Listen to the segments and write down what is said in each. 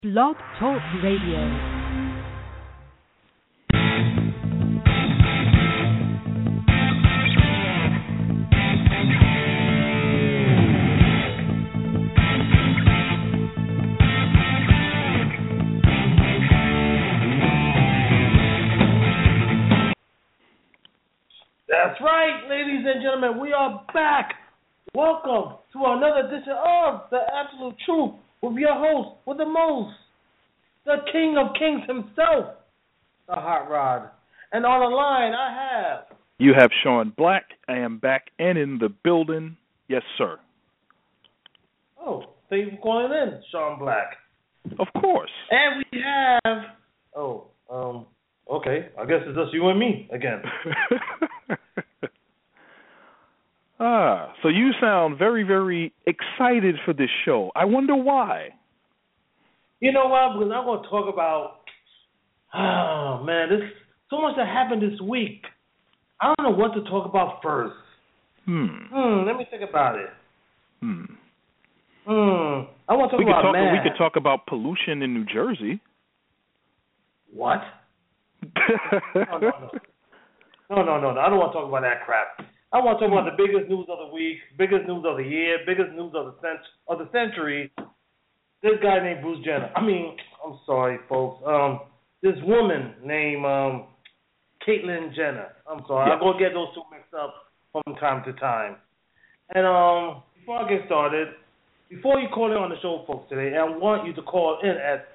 Blog Talk Radio. That's right, ladies and gentlemen, we are back. Welcome to another edition of The Absolute Truth with your host, with the most, the King of Kings himself, the Hot Rod. And on the line, I have... You have Sean Black. I am back and in the building. Yes, sir. Oh, thank you for calling in, Sean Black. Of course. And we have... okay, I guess it's just you and me again. So you sound very, very excited for this show. I wonder why. You know what? Because I'm going to talk about, there's so much that happened this week. I don't know what to talk about first. Let me think about it. I want to talk about we could talk about pollution in New Jersey. What? No. I don't want to talk about that crap. I want to talk about the biggest news of the week, biggest news of the year, biggest news of the century. This guy named Bruce Jenner. I'm sorry, folks. This woman named Caitlyn Jenner. I'm sorry. Yes. I'm going to get those two mixed up from time to time. And before I get started, before you call in on the show, folks, today, I want you to call in at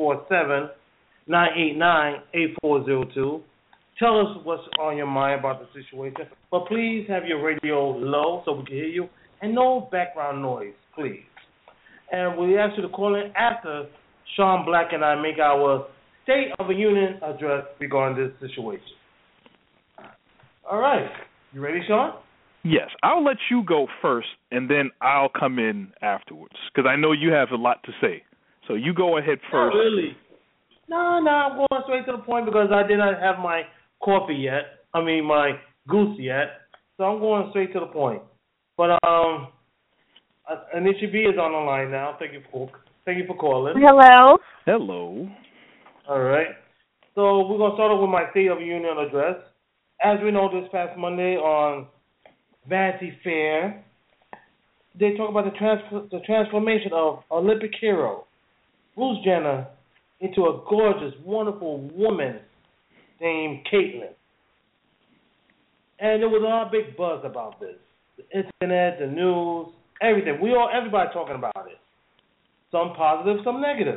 347-989-8402. Tell us what's on your mind about the situation. But please have your radio low so we can hear you. And no background noise, please. And we ask you to call in after Sean Black and I make our State of the Union address regarding this situation. All right. You ready, Sean? Yes. I'll let you go first, and then I'll come in afterwards, because I know you have a lot to say. So you go ahead first. Not really. No, I'm going straight to the point because I did not have my coffee yet. My goose yet. So I'm going straight to the point. But Anisha B is on the line now. Thank you for calling. Hello. Hello. All right. So we're going to start off with my State of the Union address. As we know, this past Monday on Vanity Fair, they talk about the transformation of Olympic hero Bruce Jenner into a gorgeous, wonderful woman named Caitlyn. And there was a lot of big buzz about this. The internet, the news, everything. Everybody talking about it. Some positive, some negative.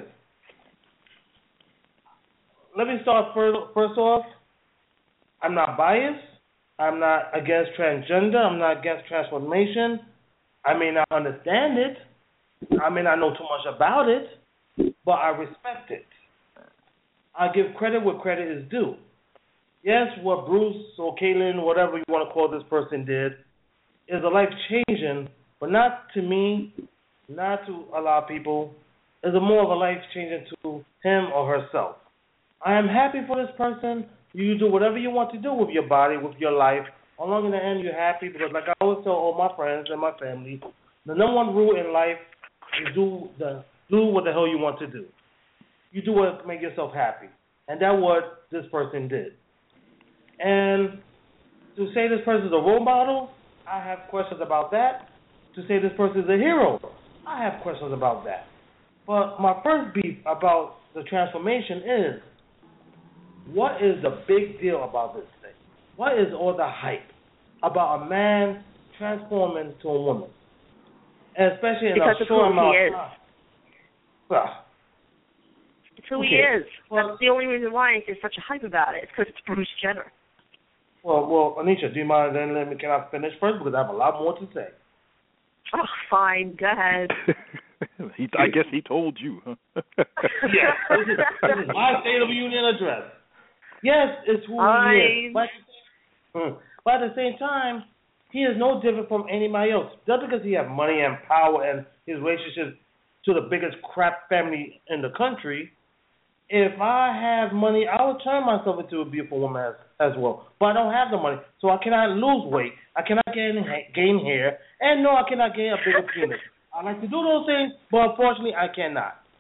Let me start first off. I'm not biased. I'm not against transgender. I'm not against transformation. I may not understand it. I may not know too much about it, but I respect it. I give credit where credit is due. Yes, what Bruce or Caitlyn, whatever you want to call this person did, is a life-changing, but not to me, not to a lot of people. Is a more of a life-changing to him or herself. I am happy for this person. You do whatever you want to do with your body, with your life. As long as in the end you're happy, because like I always tell all my friends and my family, the number one rule in life is do what the hell you want to do. You do what makes yourself happy. And that's what this person did. And to say this person is a role model, I have questions about that. To say this person is a hero, I have questions about that. But my first beef about the transformation is, what is the big deal about this thing? What is all the hype about a man transforming to a woman? And especially in a short amount of time. Well, it's who he is. That's the only reason why there's such a hype about it. It's because it's Bruce Jenner. Well, Anisha, do you mind then can I finish first? Because I have a lot more to say. Oh, fine. Go ahead. I guess he told you, huh? Yes. This is my State of the Union address. Yes, it's who he is. But at the same time, he is no different from anybody else. Just because he has money and power and his relationship to the biggest crap family in the country, if I have money, I will turn myself into a beautiful woman as well. But I don't have the money, so I cannot lose weight. I cannot gain hair, and no, I cannot gain a bigger penis. I like to do those things, but unfortunately, I cannot.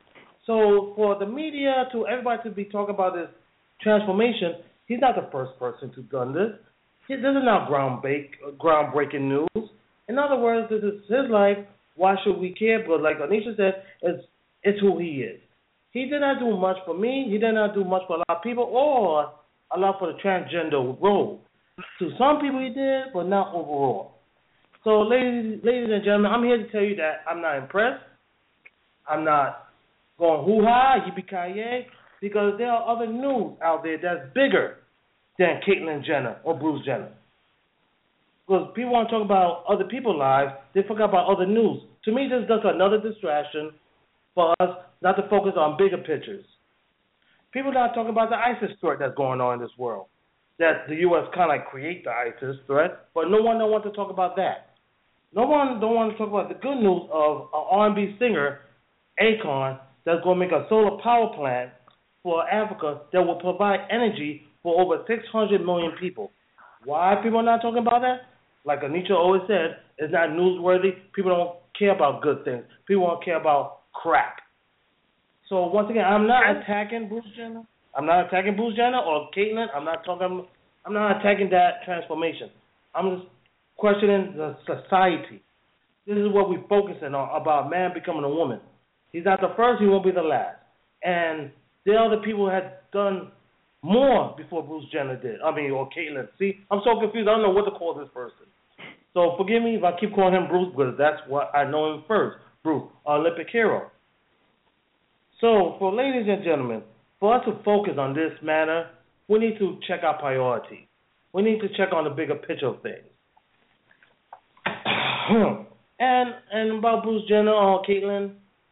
So for the media to everybody to be talking about this transformation, he's not the first person to done this. This is not groundbreaking news. In other words, this is his life. Why should we care? But like Anisha said, it's who he is. He did not do much for me. He did not do much for a lot of people or a lot for the transgender role. To some people he did, but not overall. So ladies and gentlemen, I'm here to tell you that I'm not impressed. I'm not going hoo-ha, yippee-ki-yay, because there are other news out there that's bigger than Caitlyn Jenner or Bruce Jenner. Because people want to talk about other people's lives, they forget about other news. To me, this is just another distraction for us not to focus on bigger pictures. People are not talking about the ISIS threat that's going on in this world, that the U.S. kind of like create the ISIS threat, but no one don't want to talk about that. No one don't want to talk about the good news of an R&B singer, Akon, that's going to make a solar power plant for Africa that will provide energy for over 600 million people. Why people are not talking about that? Like Anitra always said, it's not newsworthy. People don't care about good things. People don't care about crap. So once again, I'm not attacking Bruce Jenner. I'm not attacking Bruce Jenner or Caitlyn. I'm not attacking that transformation. I'm just questioning the society. This is what we're focusing on, about man becoming a woman. He's not the first, he won't be the last. And there are other people who had done more before Bruce Jenner did. Or Caitlyn. See, I'm so confused. I don't know what to call this person. So forgive me if I keep calling him Bruce, because that's what I know him first. Bruce, Olympic hero. So for ladies and gentlemen, for us to focus on this matter, we need to check our priority. We need to check on the bigger picture of things. And about Bruce Jenner or Caitlyn,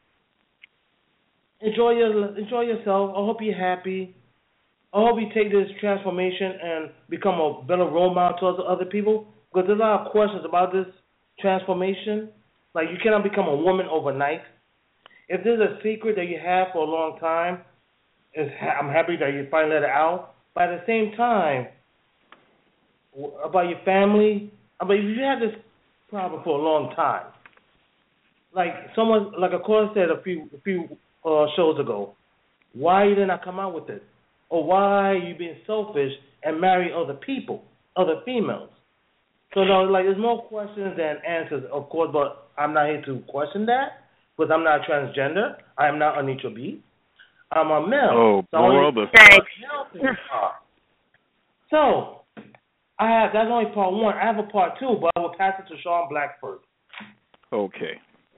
enjoy yourself. I hope you're happy. I hope you take this transformation and become a better role model towards other people. Because there's a lot of questions about this transformation. Like, you cannot become a woman overnight. If there's a secret that you have for a long time, I'm happy that you finally let it out. But at the same time, about your family, if you had this problem for a long time, like a caller said a few shows ago, why you did not come out with it? Or why are you being selfish and marry other people, other females? So there's more questions than answers, of course, but I'm not here to question that, because I'm not transgender. I am not Anitra B. I'm a male. Oh, brother. Thanks. So, that's only part one. I have a part two, but I will pass it to Sean Blackford. Okay.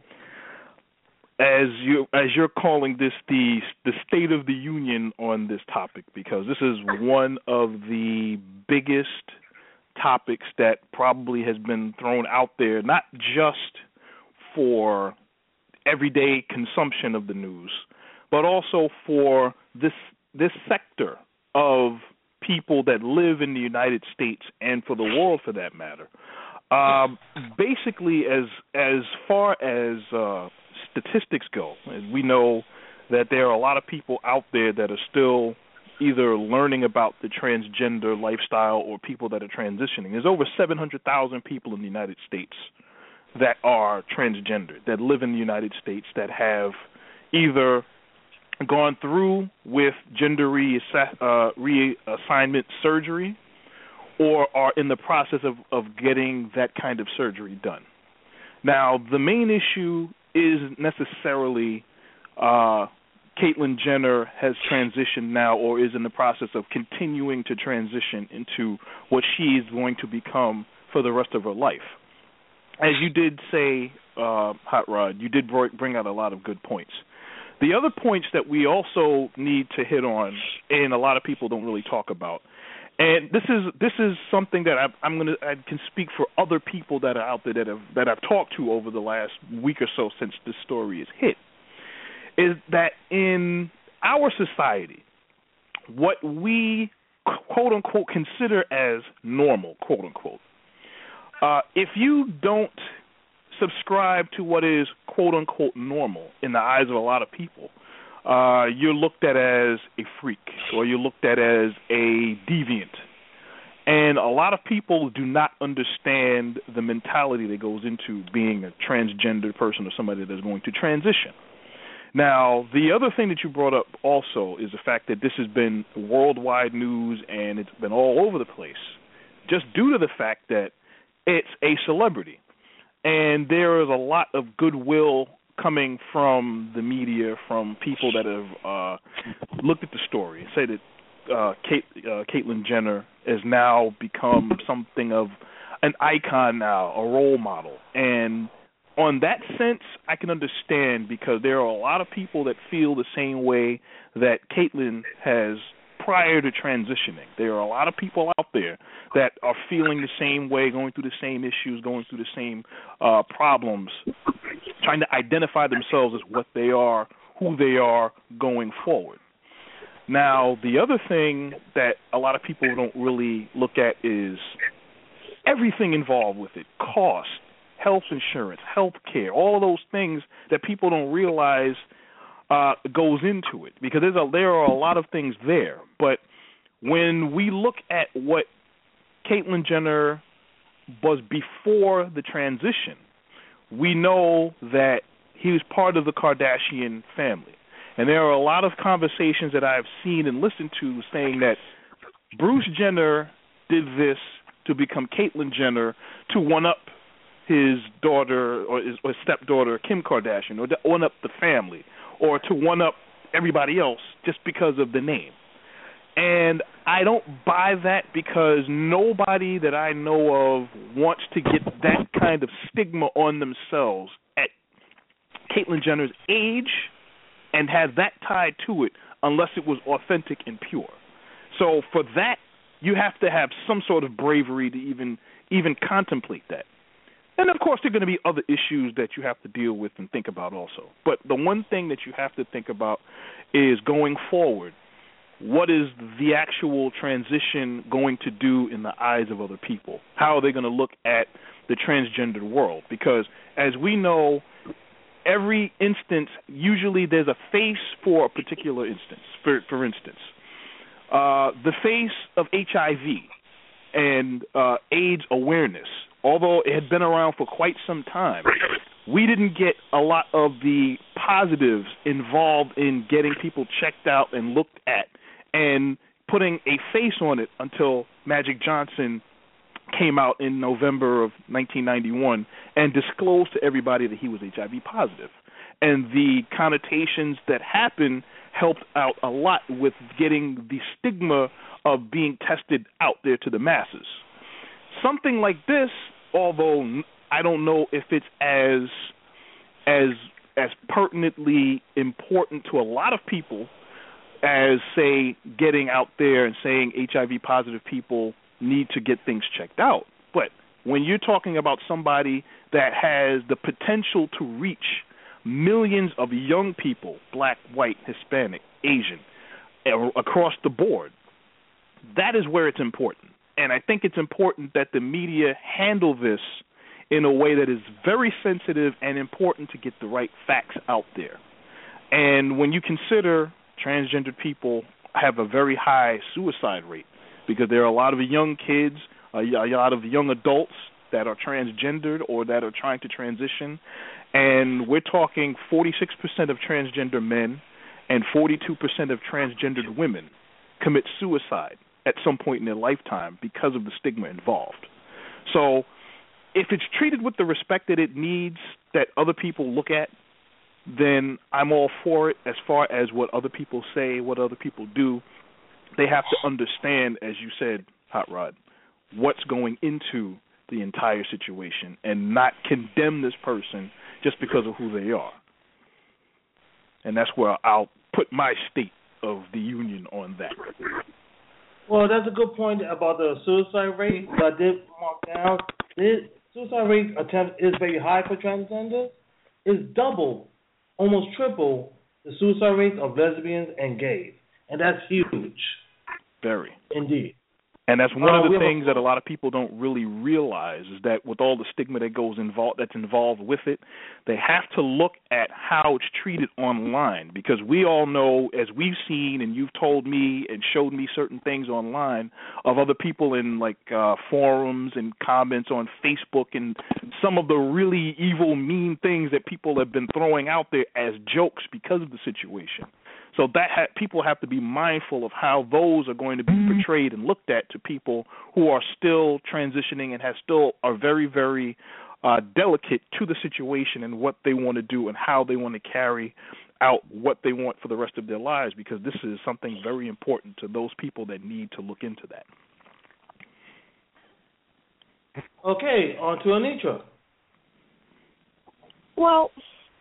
As you're calling this the State of the Union on this topic, because this is one of the biggest topics that probably has been thrown out there, not just for everyday consumption of the news, but also for this sector of people that live in the United States and for the world, for that matter. Basically, as far as statistics go, we know that there are a lot of people out there that are still either learning about the transgender lifestyle or people that are transitioning. There's over 700,000 people in the United States that are transgender, that live in the United States, that have either gone through with gender reassignment surgery or are in the process of getting that kind of surgery done. Now, the main issue isn't necessarily Caitlyn Jenner has transitioned now or is in the process of continuing to transition into what she is going to become for the rest of her life. As you did say, Hot Rod, you did bring out a lot of good points. The other points that we also need to hit on, and a lot of people don't really talk about, and this is something that I can speak for other people that are out there that I've talked to over the last week or so since this story is hit, is that in our society, what we quote unquote consider as normal, quote unquote, if you don't subscribe to what is quote unquote normal in the eyes of a lot of people, you're looked at as a freak or you're looked at as a deviant. And a lot of people do not understand the mentality that goes into being a transgender person or somebody that's going to transition. Now, the other thing that you brought up also is the fact that this has been worldwide news and it's been all over the place, just due to the fact that it's a celebrity. And there is a lot of goodwill coming from the media, from people that have looked at the story and say that Caitlyn Jenner has now become something of an icon now, a role model. And on that sense, I can understand, because there are a lot of people that feel the same way that Caitlyn has prior to transitioning. There are a lot of people out there that are feeling the same way, going through the same issues, going through the same problems, trying to identify themselves as what they are, who they are going forward. Now, the other thing that a lot of people don't really look at is everything involved with it: cost, health insurance, health care, all of those things that people don't realize goes into it, because there are a lot of things there. But when we look at what Caitlyn Jenner was before the transition, we know that he was part of the Kardashian family. And there are a lot of conversations that I've seen and listened to saying that Bruce Jenner did this to become Caitlyn Jenner, to one-up his daughter or his stepdaughter, Kim Kardashian, or to one-up the family, or to one-up everybody else just because of the name. And I don't buy that, because nobody that I know of wants to get that kind of stigma on themselves at Caitlyn Jenner's age and have that tied to it unless it was authentic and pure. So for that, you have to have some sort of bravery to even contemplate that. And, of course, there are going to be other issues that you have to deal with and think about also. But the one thing that you have to think about is, going forward, what is the actual transition going to do in the eyes of other people? How are they going to look at the transgendered world? Because, as we know, every instance, usually there's a face for a particular instance. For instance, the face of HIV and AIDS awareness, although it had been around for quite some time, we didn't get a lot of the positives involved in getting people checked out and looked at and putting a face on it until Magic Johnson came out in November of 1991 and disclosed to everybody that he was HIV positive. And the connotations that happened helped out a lot with getting the stigma of being tested out there to the masses. Something like this, although I don't know if it's as pertinently important to a lot of people as, say, getting out there and saying HIV positive people need to get things checked out. But when you're talking about somebody that has the potential to reach millions of young people, black, white, Hispanic, Asian, across the board, that is where it's important. And I think it's important that the media handle this in a way that is very sensitive and important to get the right facts out there. And when you consider transgender people have a very high suicide rate, because there are a lot of young kids, a lot of young adults that are transgendered or that are trying to transition, and we're talking 46% of transgender men and 42% of transgendered women commit suicide at some point in their lifetime because of the stigma involved. So if it's treated with the respect that it needs, that other people look at, then I'm all for it. As far as what other people say, what other people do, they have to understand, as you said, Hot Rod, what's going into the entire situation and not condemn this person just because of who they are. And that's where I'll put my state of the union on that. Well, that's a good point about the suicide rate, but I did mark down the suicide rate attempt is very high for transgenders. It's double, almost triple the suicide rates of lesbians and gays, and that's huge. Very. Indeed. And that's one of the things that a lot of people don't really realize is that with all the stigma that's involved with it, they have to look at how it's treated online, because we all know, as we've seen, and you've told me and showed me certain things online of other people in forums and comments on Facebook, and some of the really evil, mean things that people have been throwing out there as jokes because of the situation. So that people have to be mindful of how those are going to be portrayed and looked at to people who are still transitioning and are very, very delicate to the situation and what they want to do and how they want to carry out what they want for the rest of their lives, because this is something very important to those people that need to look into that. Okay, on to Anitra. Well,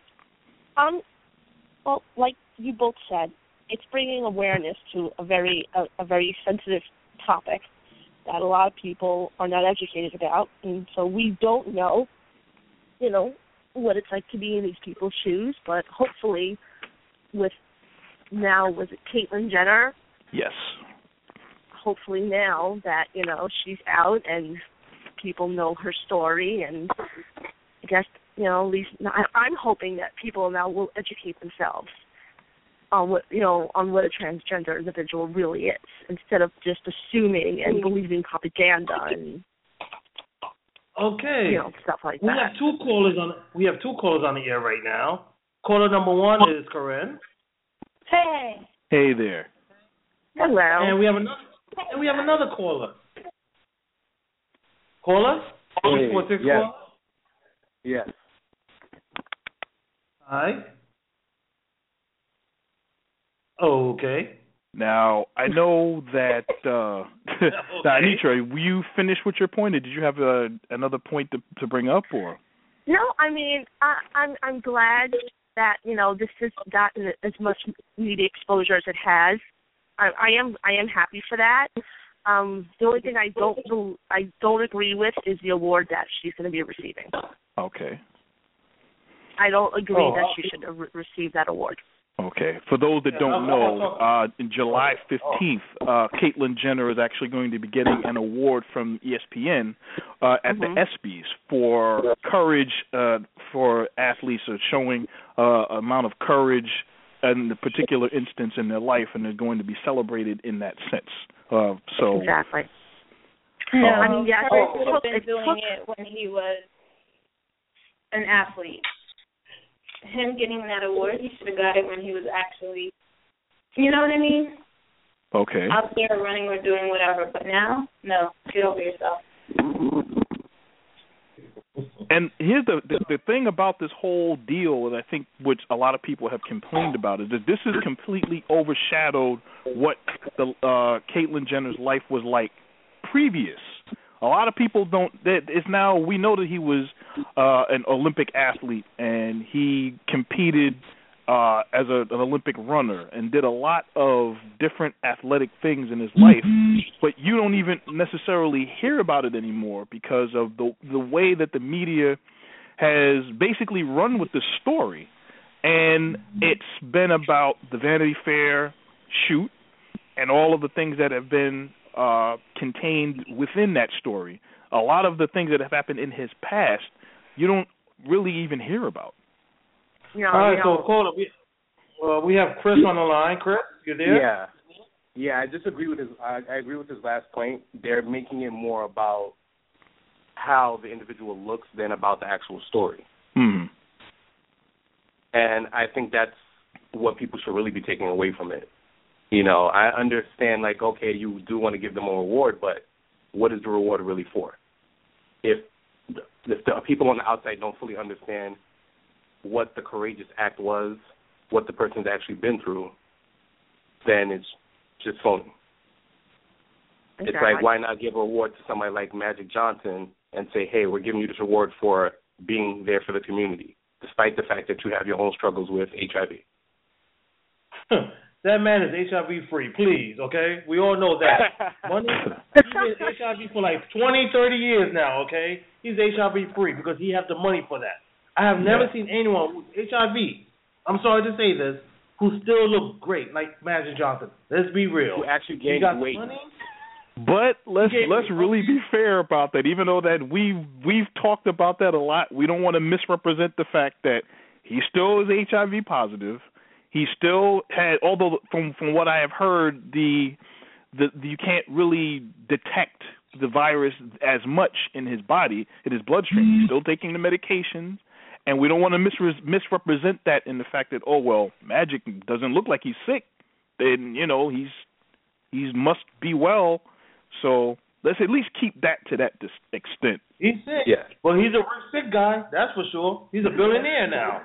like you both said, it's bringing awareness to a very sensitive topic that a lot of people are not educated about, and so we don't know, what it's like to be in these people's shoes. But hopefully, was it Caitlyn Jenner? Yes. Hopefully now that she's out and people know her story, and I guess at least I'm hoping that people now will educate themselves on what a transgender individual really is, instead of just assuming and believing propaganda and stuff like that. We have two callers on the air right now. Caller number one is Corinne. Hey. Hey there. Hello. And we have another caller. Caller? Hey, 646 yes. caller? Yes. Hi. Okay. Now, I know that, Anitra, were you finished with your point, or did you have another point to bring up, or? No, I mean, I'm glad that, this has gotten as much media exposure as it has. I am happy for that. The only thing I don't agree with is the award that she's going to be receiving. Okay. I don't agree that she should receive that award. Okay. For those that don't know, in July 15th, Caitlyn Jenner is actually going to be getting an award from ESPN at the ESPYs for courage for athletes, or showing amount of courage in the particular instance in their life, and they're going to be celebrated in that sense. Exactly. I mean, yeah, he would have been doing it when he was an athlete. Him getting that award, he should have got it when he was actually, you know what I mean? Okay. Out there running or doing whatever. But now, no, get over yourself. And here's the thing about this whole deal, and I think which a lot of people have complained about, is that this has completely overshadowed what the Caitlyn Jenner's life was like previous. A lot of people don't. It's now, we know that he was an Olympic athlete, and he competed as an Olympic runner and did a lot of different athletic things in his life, but you don't even necessarily hear about it anymore because of the way that the media has basically run with the story. And it's been about the Vanity Fair shoot and all of the things that have been contained within that story. A lot of the things that have happened in his past, you don't really even hear about. All right, so caller, we have Chris on the line. Chris, you there? Yeah. I just agree with I agree with his last point. They're making it more about how the individual looks than about the actual story. Mm-hmm. And I think that's what people should really be taking away from it. I understand, okay, you do want to give them a reward, but what is the reward really for? If the people on the outside don't fully understand what the courageous act was, what the person's actually been through, then it's just phony. Exactly. It's like, why not give a reward to somebody like Magic Johnson and say, hey, we're giving you this reward for being there for the community, despite the fact that you have your own struggles with HIV. That man is HIV free, please, okay? We all know that. He's been HIV for 20, 30 years now, okay? He's HIV free because he has the money for that. I have never seen anyone with HIV, I'm sorry to say this, who still look great like Magic Johnson. Let's be real. Who actually gained weight. But let's really be fair about that. Even though that we've talked about that a lot, we don't want to misrepresent the fact that he still is HIV positive. He still had, although from what I have heard, the you can't really detect the virus as much in his body, in his bloodstream. He's still taking the medications, and we don't want to misrepresent that in the fact that, oh well, Magic doesn't look like he's sick. Then he's must be well. So let's at least keep that to that extent. He's sick. Yeah. Well, he's a rich sick guy, that's for sure. He's a billionaire now.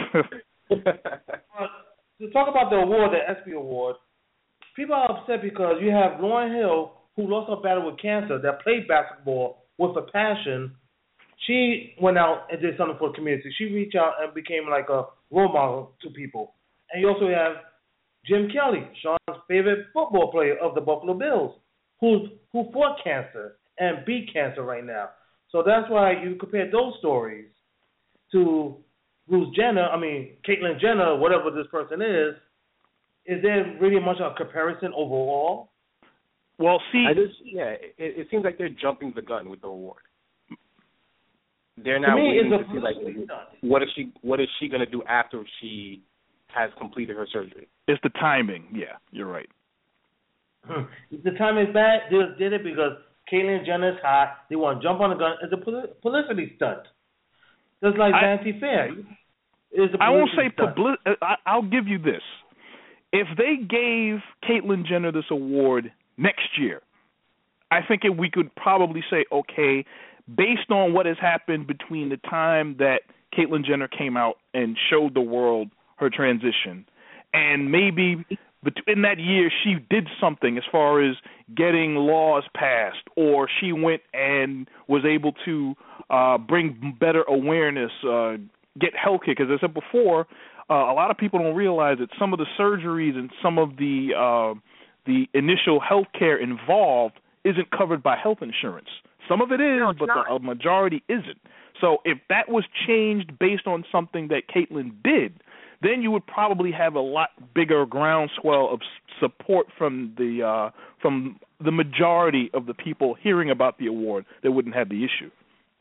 To talk about the award, the ESPY Award, people are upset because you have Lauryn Hill, who lost her battle with cancer, that played basketball with a passion. She went out and did something for the community. She reached out and became like a role model to people. And you also have Jim Kelly, Sean's favorite football player of the Buffalo Bills, who fought cancer and beat cancer right now. So that's why you compare those stories to Caitlyn Jenner, whatever this person is there really much of a comparison overall? Well, see, it seems like they're jumping the gun with the award. They're not waiting to see like what is she going to do after she has completed her surgery. It's the timing. Yeah, you're right. The timing is bad. They just did it because Caitlyn Jenner is hot. They want to jump on the gun. It's a publicity stunt. Just like Vanity Fair. I won't say publicity. I'll give you this. If they gave Caitlyn Jenner this award next year, I think we could probably say, okay, based on what has happened between the time that Caitlyn Jenner came out and showed the world her transition, and maybe in that year she did something as far as getting laws passed, or she went and was able to bring better awareness, get health care. Because as I said before, a lot of people don't realize that some of the surgeries and some of the initial health care involved isn't covered by health insurance. Some of it is, but the majority isn't. So if that was changed based on something that Caitlyn did, then you would probably have a lot bigger groundswell of support from the majority of the people hearing about the award that wouldn't have the issue.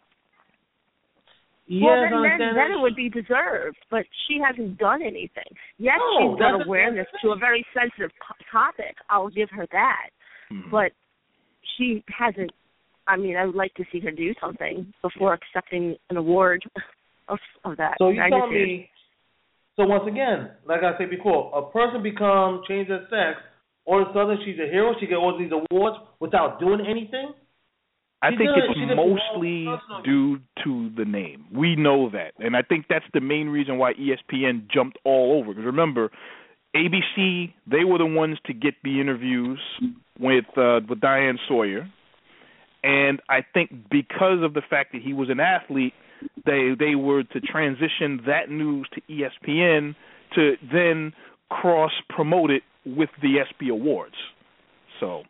Well, then it would be deserved, but she hasn't done anything. Yes, she's got awareness to a very sensitive topic. I'll give her that. Mm-hmm. But she hasn't. I mean, I would like to see her do something before accepting an award of that. So you tell me. So once again, like I said before, a person changes their sex, all of a sudden she's a hero. She gets all these awards without doing anything. I think it's mostly due to the name. We know that. And I think that's the main reason why ESPN jumped all over. Because remember, ABC, they were the ones to get the interviews with Diane Sawyer. And I think because of the fact that he was an athlete, they were to transition that news to ESPN to then cross-promote it with the ESPY Awards. So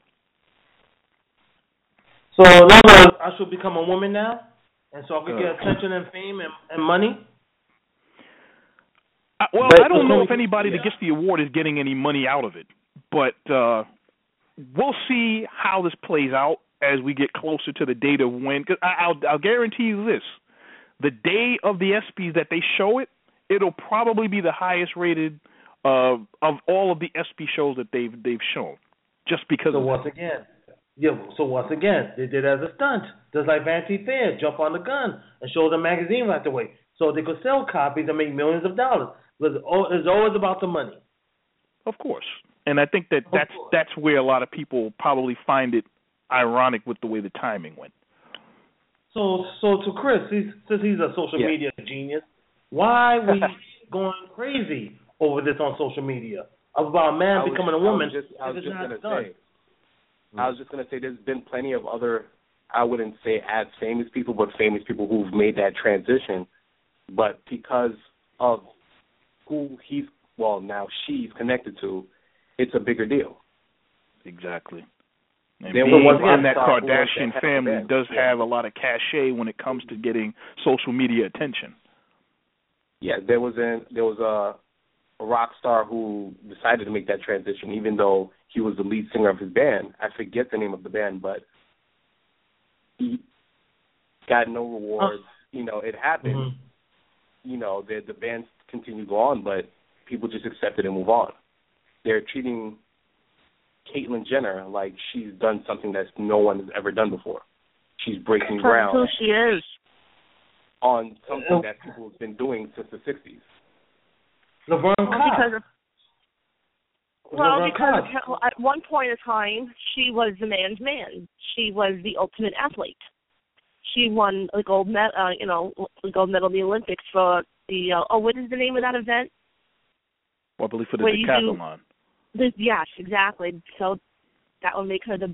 in other words, I should become a woman now, and so I could get attention and fame and money? I don't know if anybody that gets the award is getting any money out of it, but we'll see how this plays out as we get closer to the date of when. Because I'll guarantee you this: the day of the ESPYs that they show it, it'll probably be the highest rated of all of the ESPY shows that they've shown, just because. So once again, they did it as a stunt, just like Vanity Fair, jump on the gun and show the magazine right away, so they could sell copies and make millions of dollars. But it's always about the money. Of course, and I think that's where a lot of people probably find it ironic with the way the timing went. So to Chris, since he's a social media genius, why are we going crazy over this on social media about a man becoming a woman? I was just going to say there's been plenty of other, I wouldn't say as famous people, but famous people who've made that transition. But because of who now she's connected to, it's a bigger deal. Exactly. And being in that Kardashian family does have a lot of cachet when it comes to getting social media attention. Yeah, there was rock star who decided to make that transition, even though he was the lead singer of his band. I forget the name of the band, but he got no rewards. It happened. Mm-hmm. The bands continue to go on, but people just accept it and move on. They're treating Caitlyn Jenner like she's done something that no one has ever done before. She's breaking ground. Who she is. On something that people have been doing since the 60s. Laverne Cox. Because at one point in time, she was the man's man. She was the ultimate athlete. She won a gold medal, the gold medal in the Olympics for the, what is the name of that event? Well, I believe for the decathlon. Yes, exactly. So that would make her the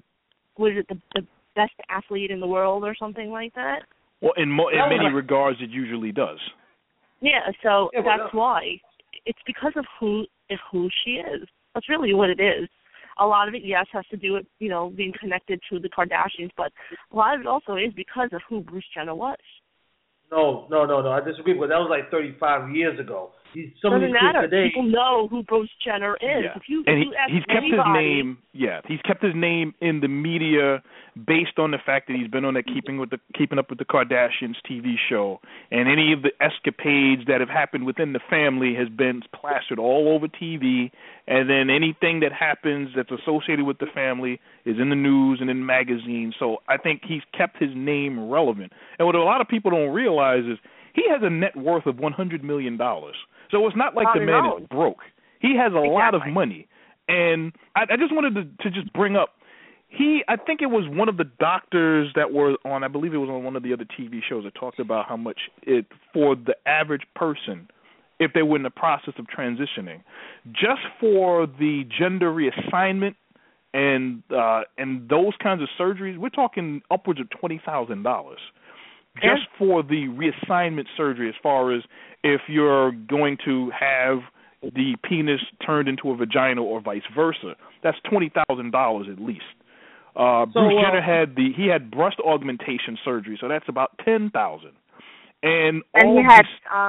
best athlete in the world or something like that? Well, in many regards, it usually does. Yeah, so that's why. It's because of who she is. That's really what it is. A lot of it, yes, has to do with, being connected to the Kardashians, but a lot of it also is because of who Bruce Jenner was. No. I disagree, but that was like 35 years ago. Doesn't matter. People know who Bruce Jenner is. Yeah. He's kept his name. Yeah, he's kept his name in the media based on the fact that he's been on that Keeping Up with the Kardashians TV show, and any of the escapades that have happened within the family has been plastered all over TV. And then anything that happens that's associated with the family is in the news and in magazines. So I think he's kept his name relevant. And what a lot of people don't realize is he has a net worth of $100 million. So it's not like the man is broke. He has a lot of money. And I just wanted to just bring up, I think it was one of the doctors that were on, I believe it was on one of the other TV shows that talked about how much for the average person, if they were in the process of transitioning, just for the gender reassignment and those kinds of surgeries, we're talking upwards of $20,000. Just for the reassignment surgery, as far as if you're going to have the penis turned into a vagina or vice versa, that's $20,000 at least. Bruce Jenner had breast augmentation surgery, so that's about $10,000. And he had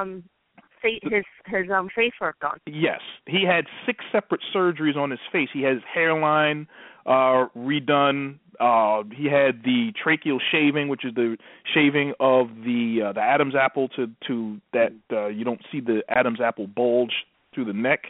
his face work done. Yes, he had 6 separate surgeries on his face. He had his hairline redone. He had the tracheal shaving, which is the shaving of the Adam's apple to that you don't see the Adam's apple bulge through the neck.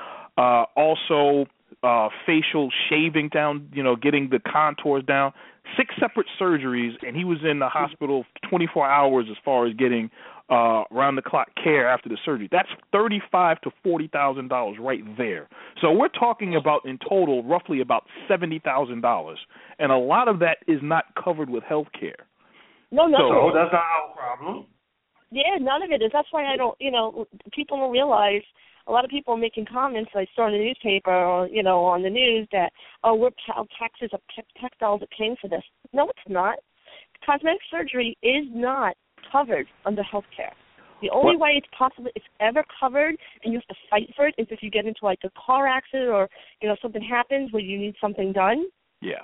Also, facial shaving down, getting the contours down. 6 separate surgeries, and he was in the hospital 24 hours as far as getting round-the-clock care after the surgery. That's $35,000 to $40,000 right there. So we're talking about, in total, roughly about $70,000, and a lot of that is not covered with health care. No, so that's not our problem. Yeah, none of it is. That's why I don't, people don't realize. A lot of people making comments I saw in the newspaper or, on the news that, we're taxes of textiles are paying for this. No, it's not. Cosmetic surgery is not covered under health care. The only way it's ever covered and you have to fight for it is if you get into like a car accident or, something happens where you need something done. Yeah.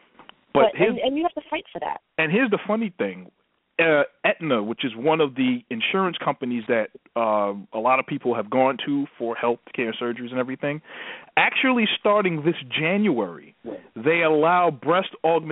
And you have to fight for that. And here's the funny thing. Aetna, which is one of the insurance companies that a lot of people have gone to for health care surgeries and everything, actually starting this January, they allow breast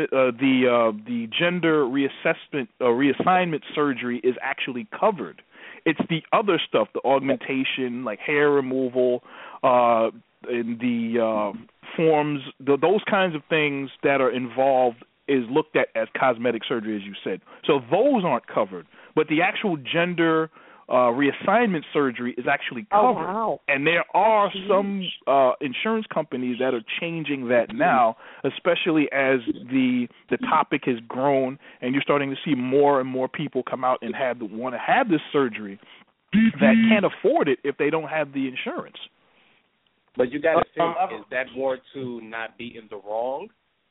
the gender reassignment surgery is actually covered. It's the other stuff, the augmentation, like hair removal, and the forms, those kinds of things that are involved is looked at as cosmetic surgery, as you said. So those aren't covered. But the actual gender reassignment surgery is actually covered. Oh, wow. And there are some insurance companies that are changing that now, especially as the topic has grown and you're starting to see more and more people come out and want to have this surgery that can't afford it if they don't have the insurance. But you got to think, is that more to not be in the wrong?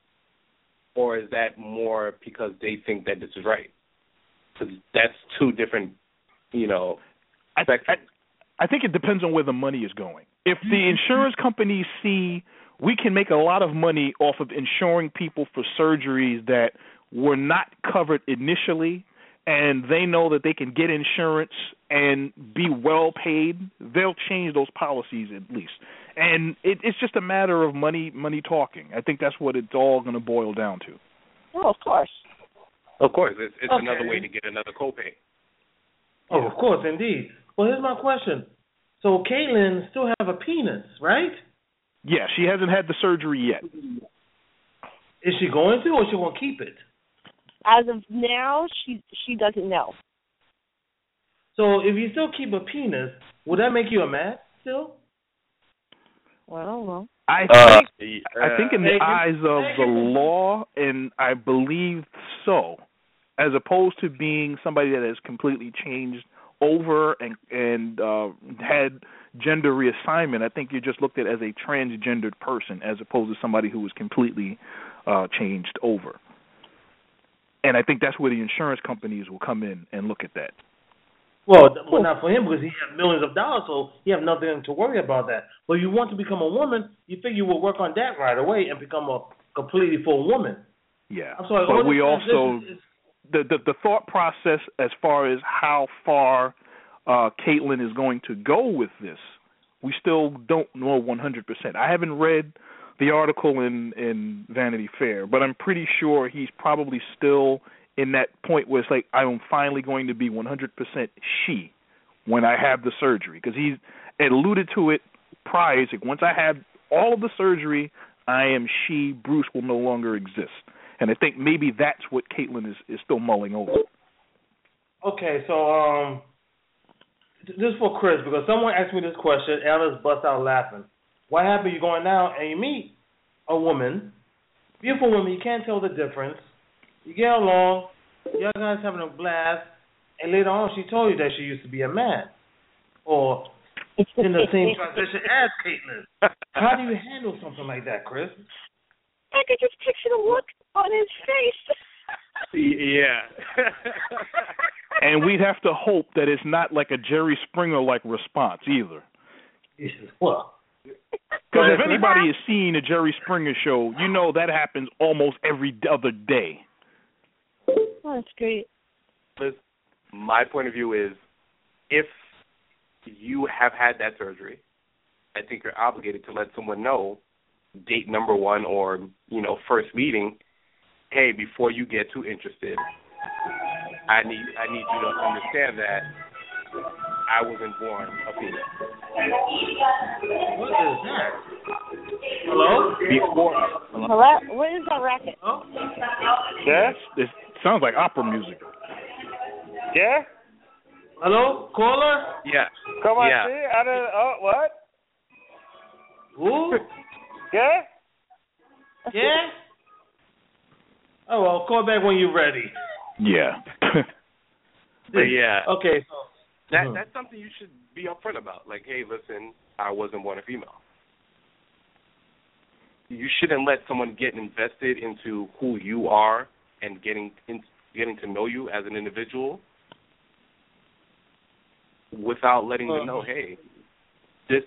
Or is that more because they think that this is right? Because that's two different, spectrums. I think it depends on where the money is going. If the insurance companies see we can make a lot of money off of insuring people for surgeries that were not covered initially, and they know that they can get insurance and be well paid, they'll change those policies at least. And it's just a matter of money talking. I think that's what it's all going to boil down to. Oh, of course. Of course, it's another way to get another copay. Oh, of course, indeed. Well, here's my question. So Caitlyn still have a penis, right? Yeah, she hasn't had the surgery yet. Is she going to, or she won't keep it? As of now, she doesn't know. So if you still keep a penis, would that make you a man still? Well. I think in the eyes of the law, and I believe so, as opposed to being somebody that has completely changed over and had gender reassignment, I think you're just looked at as a transgendered person as opposed to somebody who was completely changed over. And I think that's where the insurance companies will come in and look at that. Well, not for him because he has millions of dollars, so he has nothing to worry about that. But if you want to become a woman, you figure you will work on that right away and become a completely full woman. Yeah. I'm sorry, but we also the thought process as far as how far Caitlyn is going to go with this, we still don't know 100%. I haven't read the article in Vanity Fair, but I'm pretty sure he's probably still in that point where it's like, I'm finally going to be 100% she when I have the surgery. Because he's alluded to it prior. He's like, once I have all of the surgery, I am she. Bruce will no longer exist. And I think maybe that's what Caitlyn is still mulling over. Okay, so this is for Chris, because someone asked me this question, and I just bust out laughing. What happens? You're going out and you meet a woman, beautiful woman, you can't tell the difference. You get along, y'all guys having a blast, and later on she told you that she used to be a man, or in the same transition as Caitlyn. How do you handle something like that, Chris? I could just picture the look on his face. Yeah. And we'd have to hope that it's not like a Jerry Springer-like response either. Well, because if anybody has seen a Jerry Springer show, you know that happens almost every other day. Oh, that's great. My point of view is, if you have had that surgery, I think you're obligated to let someone know, date number one or, first meeting, hey, before you get too interested, I need you to understand that I wasn't born a female. What is that? Hello? Hello? What is that racket? Oh? Yeah? It sounds like opera music. Yeah? Hello? Caller? Yeah. Come on, yeah. see? I don't. Oh, what? Who? Yeah? Yeah? Oh, well, call back when you're ready. Yeah. But yeah. Okay. That's something you should be upfront about. Like, hey, listen, I wasn't born a female. You shouldn't let someone get invested into who you are and getting to know you as an individual without letting them know, hey, this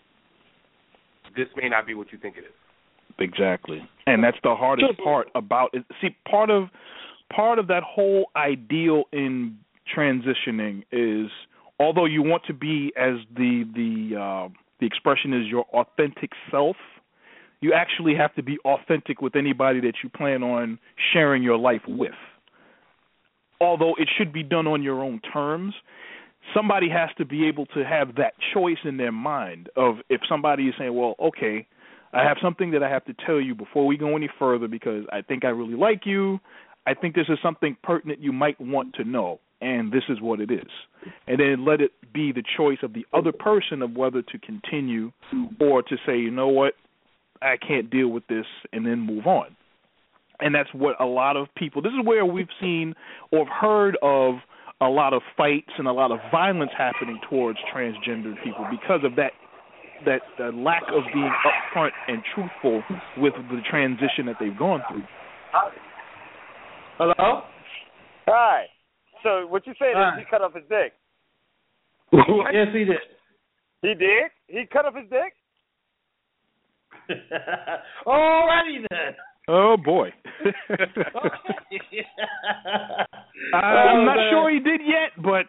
may not be what you think it is. Exactly. And that's the hardest part about it. See, part of that whole ideal in transitioning is, although you want to be, as the expression is, your authentic self, you actually have to be authentic with anybody that you plan on sharing your life with. Although it should be done on your own terms, somebody has to be able to have that choice in their mind of, if somebody is saying, well, okay, I have something that I have to tell you before we go any further because I think I really like you. I think this is something pertinent you might want to know, and this is what it is. And then let it be the choice of the other person of whether to continue or to say, you know what, I can't deal with this, and then move on. And that's what a lot of people, this is where we've seen or heard of a lot of fights and a lot of violence happening towards transgendered people because of that lack of being upfront and truthful with the transition that they've gone through. Hello? Hi. So what you saying is he cut off his dick? What? Yes, he did. He did? He cut off his dick? Alrighty then. Oh boy. I'm not sure he did yet, but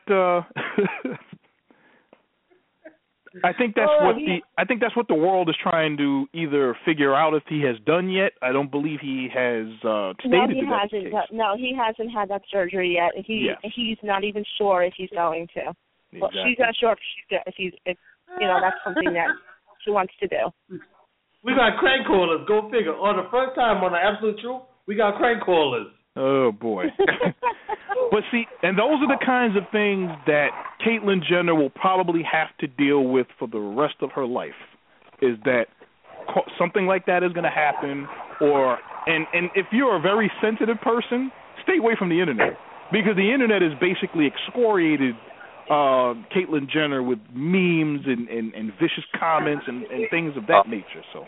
I think that's what the world is trying to either figure out if he has done yet. I don't believe he has stated that. No, he hasn't had that surgery yet. He's not even sure if he's going to. Exactly. Well, she's not sure if that's something that she wants to do. We got crank callers. Go figure. On the first time on the Absolute Truth, we got crank callers. Oh boy. But see, and those are the kinds of things that Caitlyn Jenner will probably have to deal with for the rest of her life. Is that something like that is going to happen, and if you're a very sensitive person, stay away from the internet, because the internet has basically excoriated Caitlyn Jenner with memes and vicious comments and things of that nature. So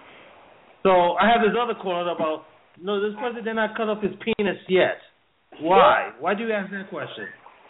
I have this other caller about, this person did not cut off his penis yet. Why? Why do you ask that question?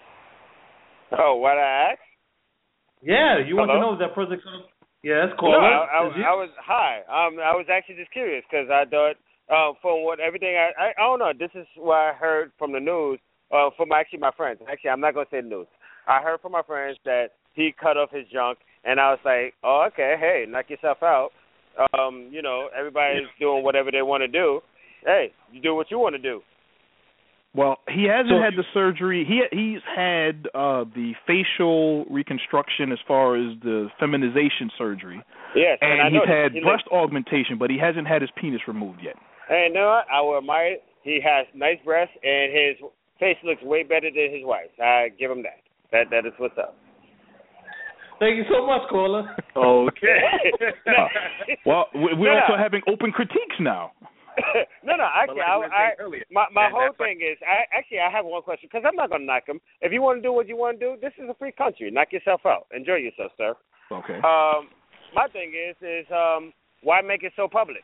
Oh, what I asked? Yeah, you want to know if that person cut off. Yes, caller. No, I was hi. I was actually just curious because I thought from everything I don't know. This is what I heard from the news from my friends. Actually, I'm not gonna say the news. I heard from my friends that he cut off his junk, and I was like, oh, okay, hey, knock yourself out. Everybody's doing whatever they want to do. Hey, you do what you want to do. Well, he hasn't had the surgery. He's had the facial reconstruction as far as the feminization surgery. Yes, and he's had breast augmentation, but he hasn't had his penis removed yet. And you know what? I will admire it. He has nice breasts, and his face looks way better than his wife's. I give him that. That is what's up. Thank you so much, caller. Okay. Well, we're also having open critiques now. No. Actually, my whole thing is, I have one question, because I'm not going to knock him. If you want to do what you want to do, this is a free country. Knock yourself out. Enjoy yourself, sir. Okay. My thing is why make it so public?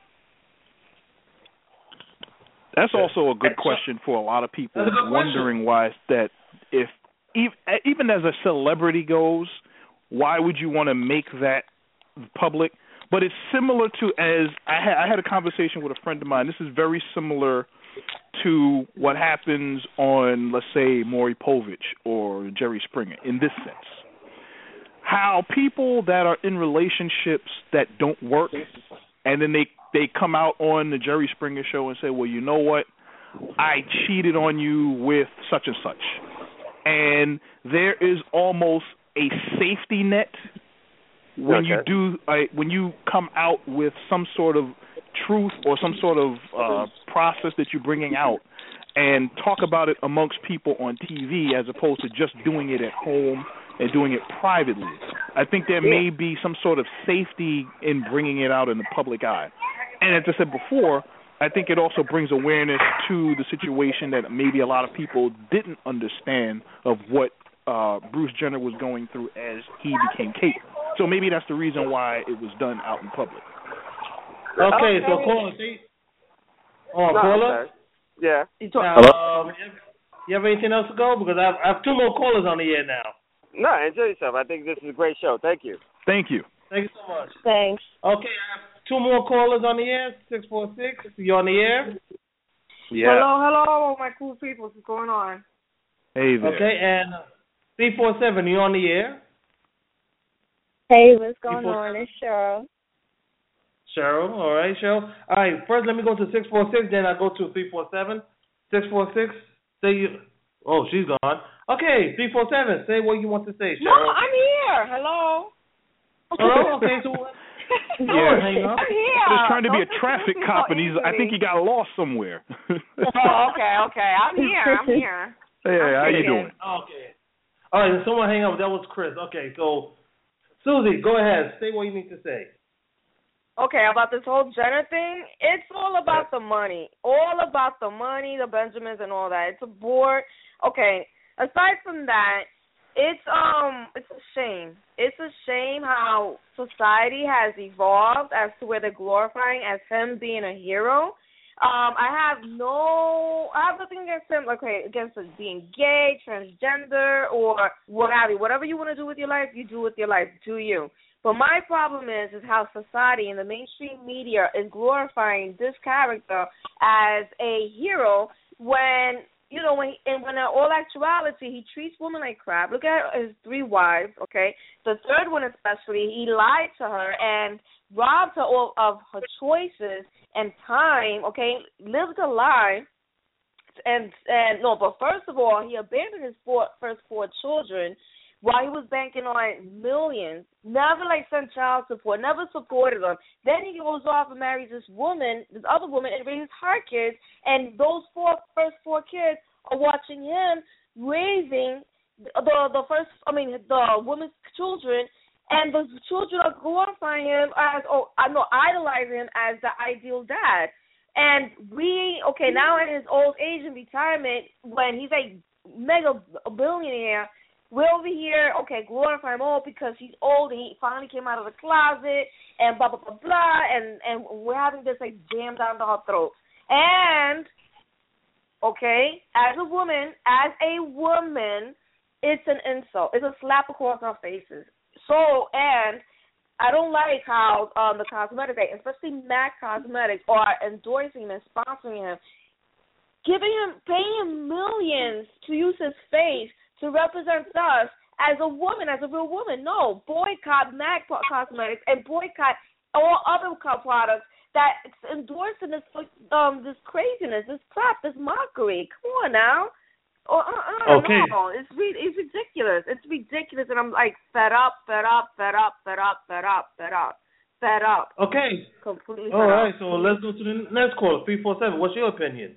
That's also a good question for a lot of people, wondering why that if even as a celebrity goes, why would you want to make that public? But it's similar to, as I had a conversation with a friend of mine. This is very similar to what happens on, let's say, Maury Povich or Jerry Springer in this sense. How people that are in relationships that don't work, and then they come out on the Jerry Springer show and say, well, you know what? I cheated on you with such and such. And there is almost a safety net when when you come out with some sort of truth or some sort of process that you're bringing out, and talk about it amongst people on TV as opposed to just doing it at home and doing it privately. I think there may be some sort of safety in bringing it out in the public eye. And as I said before, I think it also brings awareness to the situation that maybe a lot of people didn't understand of what Bruce Jenner was going through as he became Caitlyn. So maybe that's the reason why it was done out in public. Okay, so caller, caller? Yeah. Hello? You have anything else to go? Because I have two more callers on the air now. No, enjoy yourself. I think this is a great show. Thank you. Thank you. Thank you so much. Thanks. Okay, I have two more callers on the air. 646, you on the air? Yeah. Hello, my cool people. What's going on? Hey there. Okay, and 347, you on the air? Hey, what's going on? It's Cheryl. Cheryl, all right, Cheryl. All right, first let me go to 646, then I go to 347. 646, say you. Oh, she's gone. Okay, 347, say what you want to say, Cheryl. No, I'm here. Hello. Hello. Okay, so what? Hang up. I'm here. He's trying to be a traffic cop, and I think he got lost somewhere. Okay. I'm here. Hey, how you doing? Okay. All right, someone hang up. That was Chris. Okay, so Susie, go ahead. Say what you need to say. Okay, about this whole Jenner thing, it's all about the money. All about the money, the Benjamins and all that. It's a bore. Okay, aside from that, it's a shame. It's a shame how society has evolved as to where they're glorifying as him being a hero. I have nothing against him, against being gay, transgender, or what have you. Whatever you want to do with your life, you do with your life. Do you. But my problem is how society and the mainstream media is glorifying this character as a hero when, you know, when in all actuality he treats women like crap. Look at his 3 wives, okay? The third one especially, he lied to her and robbed her of her choices and time, okay? Lived a lie. But first of all, he abandoned his first 4 children while he was banking on millions, never sent child support, never supported them. Then he goes off and marries this other woman, and raises her kids, and those first 4 kids are watching him raising the woman's children, and the children are glorifying him idolizing him as the ideal dad. And now in his old age and retirement, when he's a mega billionaire, we're over here, glorify him all because he's old and he finally came out of the closet and blah, blah, blah, blah, and we're having this, jammed down our throats. And, as a woman, it's an insult. It's a slap across our faces. So, and I don't like how the cosmetics, especially MAC Cosmetics, are endorsing him and sponsoring him, paying him millions to use his face to represent us as a woman, as a real woman. No, boycott MAC Cosmetics and boycott all other products that endorsing this craziness, this crap, this mockery. Come on now. Okay. No, it's ridiculous. It's ridiculous, and I'm fed up. Okay. Completely. All right. So let's go to the next caller, 347. What's your opinion?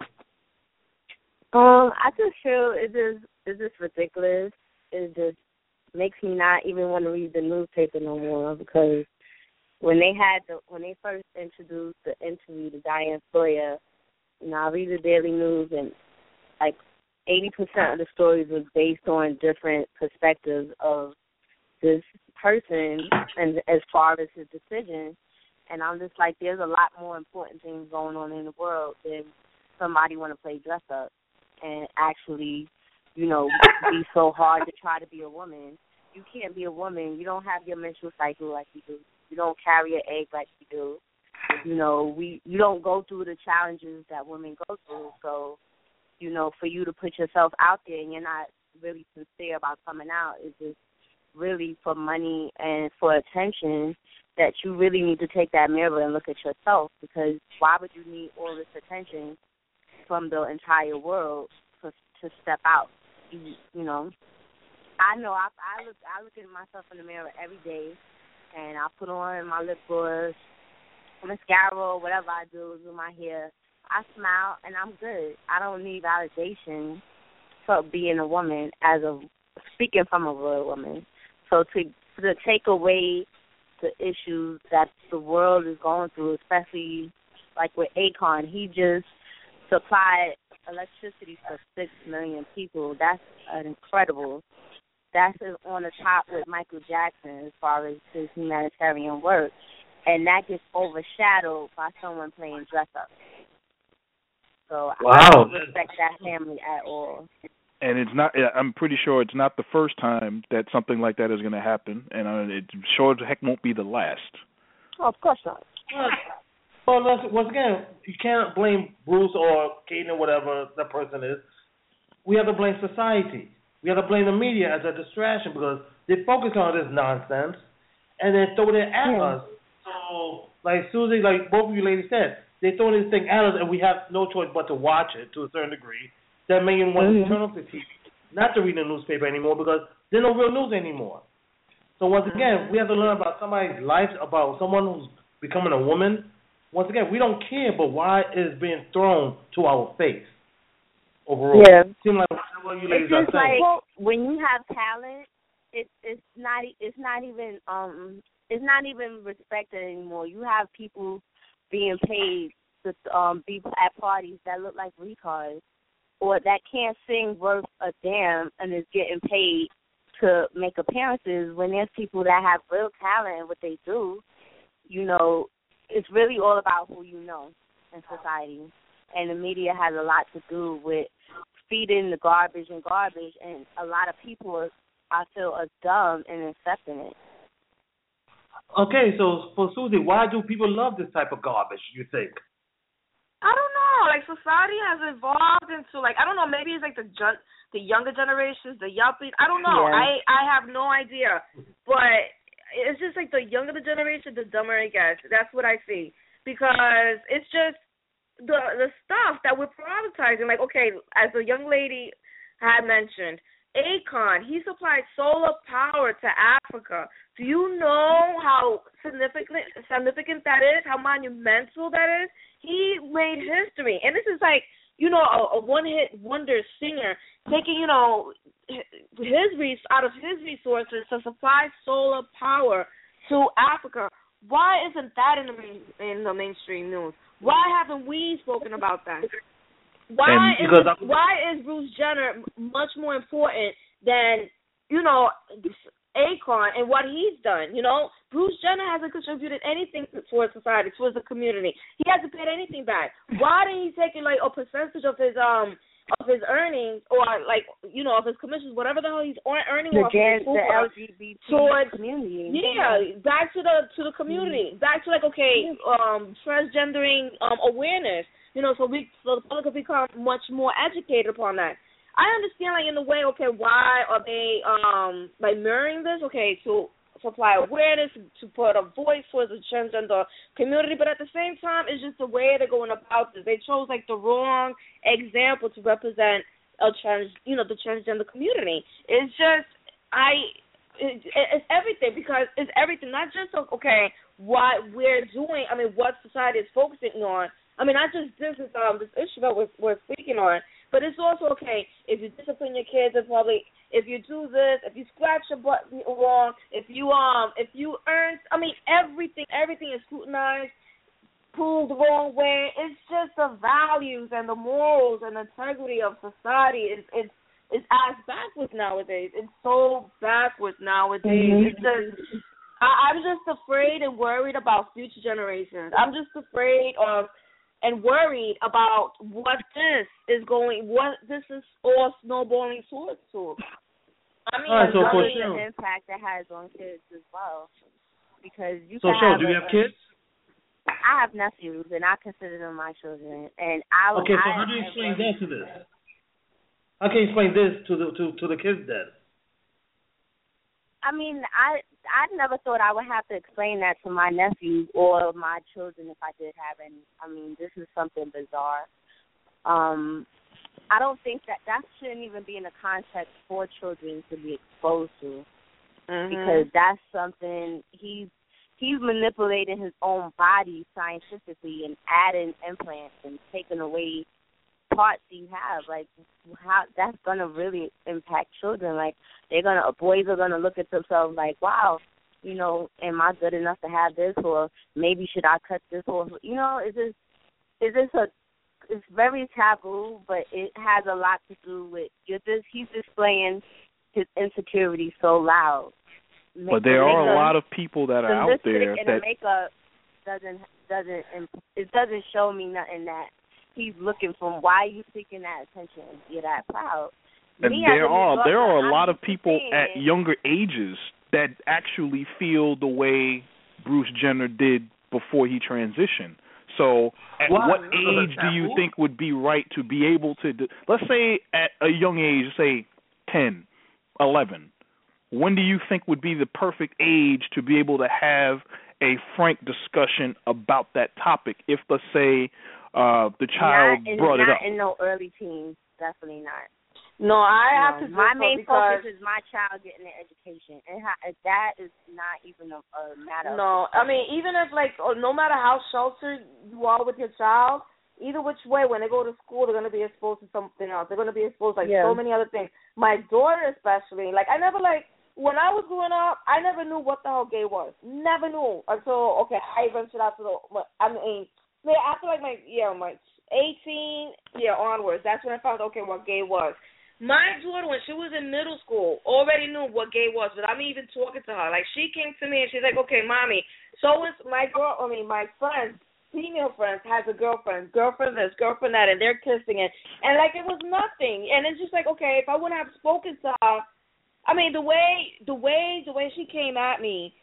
I just feel it's just ridiculous. It just makes me not even want to read the newspaper no more, because when they first introduced the interview to Diane Sawyer, I read the Daily News, and 80% of the stories was based on different perspectives of this person and as far as his decision. And I'm just there's a lot more important things going on in the world than somebody want to play dress up and actually, be so hard to try to be a woman. You can't be a woman. You don't have your menstrual cycle like we do. You don't carry an egg like we do. You don't go through the challenges that women go through. So, for you to put yourself out there and you're not really sincere about coming out is just really for money and for attention, that you really need to take that mirror and look at yourself, because why would you need all this attention from the entire world to step out? I know I look at myself in the mirror every day, and I put on my lip gloss, mascara, whatever I do my hair. I smile and I'm good. I don't need validation for being a woman, speaking from a real woman. So to take away the issues that the world is going through, especially with Akon, he just supplied electricity for 6 million people. That's incredible. That's on the top with Michael Jackson as far as his humanitarian work, and that gets overshadowed by someone playing dress up. So wow. I don't respect that family at all. And it's not. I'm pretty sure it's not the first time that something like that is going to happen, and it sure as heck won't be the last. Oh, of course not. Well, once again, you can't blame Bruce or Kaden or whatever the person is. We have to blame society. We have to blame the media as a distraction, because they focus on this nonsense and then throw it at us. So, Susie, both of you ladies said, they throw this thing at us, and we have no choice but to watch it to a certain degree. That may want to turn off the TV, not to read the newspaper anymore, because there's no real news anymore. So once again, we have to learn about somebody's life, about someone who's becoming a woman. Once again, we don't care, but why is being thrown to our face overall? Yeah. Seems like what you ladies it's just are saying. When you have talent, it's not even respected anymore. You have people being paid to be at parties that look like retards, or that can't sing worth a damn and is getting paid to make appearances, when there's people that have real talent in what they do. It's really all about who you know in society. And the media has a lot to do with feeding the garbage, and a lot of people, I feel, are dumb in accepting it. Okay, so for Susie, why do people love this type of garbage, you think? I don't know. Like, society has evolved into, like, I don't know, maybe it's like the younger generations, the yuppies. I don't know. Yeah. I have no idea. But it's just like the younger the generation, the dumber it gets. That's what I see. Because it's just the stuff that we're prioritizing. Like, okay, as the young lady had mentioned, Akon, he supplied solar power to Africa. Do you know how significant that is? How monumental that is? He made history, and this is like, a one-hit wonder singer taking, out of his resources to supply solar power to Africa. Why isn't that in the mainstream news? Why haven't we spoken about that? Why is Bruce Jenner much more important than, Akon and what he's done? Bruce Jenner hasn't contributed anything towards society, towards the community. He hasn't paid anything back. Why didn't he take like a percentage of his earnings, or of his commissions, whatever the hell he's earning off the LGBT towards community? Yeah, back to the community, back to transgendering awareness. So the public will become much more educated upon that. I understand, in a way, okay, why are they mirroring this? Okay, to supply awareness, to put a voice towards the transgender community, but at the same time, it's just the way they're going about this. They chose the wrong example to represent the transgender community. It's just it's everything, because it's everything, not just what we're doing. I mean, what society is focusing on. I mean, not just this issue that we're speaking on, but it's also, if you discipline your kids in public, if you do this, if you scratch your butt wrong, if you earn, everything is scrutinized, proved the wrong way. It's just the values and the morals and integrity of society. It's ass backwards nowadays. It's so backwards nowadays. Mm-hmm. It's just, I'm just afraid and worried about future generations. I'm just afraid of and worried about what this is all snowballing towards. I mean, the impact it has on kids as well. Because do you have kids? I have nephews, and I consider them my children. And how do you explain that to this? How can you explain this to the kids then? I mean, I never thought I would have to explain that to my nephews or my children if I did have any. I mean, this is something bizarre. I don't think that shouldn't even be in the context for children to be exposed to, because that's something he's manipulating his own body scientifically and adding implants and taking away parts you have. How that's gonna really impact children. Boys are gonna look at themselves like, wow, am I good enough to have this, or maybe should I cut this off? It's very taboo, but it has a lot to do with he's displaying his insecurity so loud. But there are a lot of people that are out there that the makeup doesn't show me nothing that he's looking for. Why are you seeking that attention? You're that proud. And there are a lot of people at younger ages that actually feel the way Bruce Jenner did before he transitioned. So at what age do you think would be right to be able to let's say at a young age, say 10, 11, when do you think would be the perfect age to be able to have a frank discussion about that topic if, let's say, the child brought it up? Not in no early teens, definitely not. No, I have to. My main focus is my child getting an education, and that is not even a matter. No, I mean, even if no matter how sheltered you are with your child, either which way, when they go to school, they're going to be exposed to something else. They're going to be exposed so many other things. My daughter especially, I never when I was growing up, I never knew what the hell gay was. Never knew until I ventured out to after my 18 onwards. That's when I found what gay was. My daughter, when she was in middle school, already knew what gay was without me even talking to her. She came to me and she's like, okay, mommy, so is my friends, female friends, has a girlfriend this, girlfriend that, and they're kissing it. And, it was nothing. And it's just okay, if I wouldn't have spoken to her, I mean, the way she came at me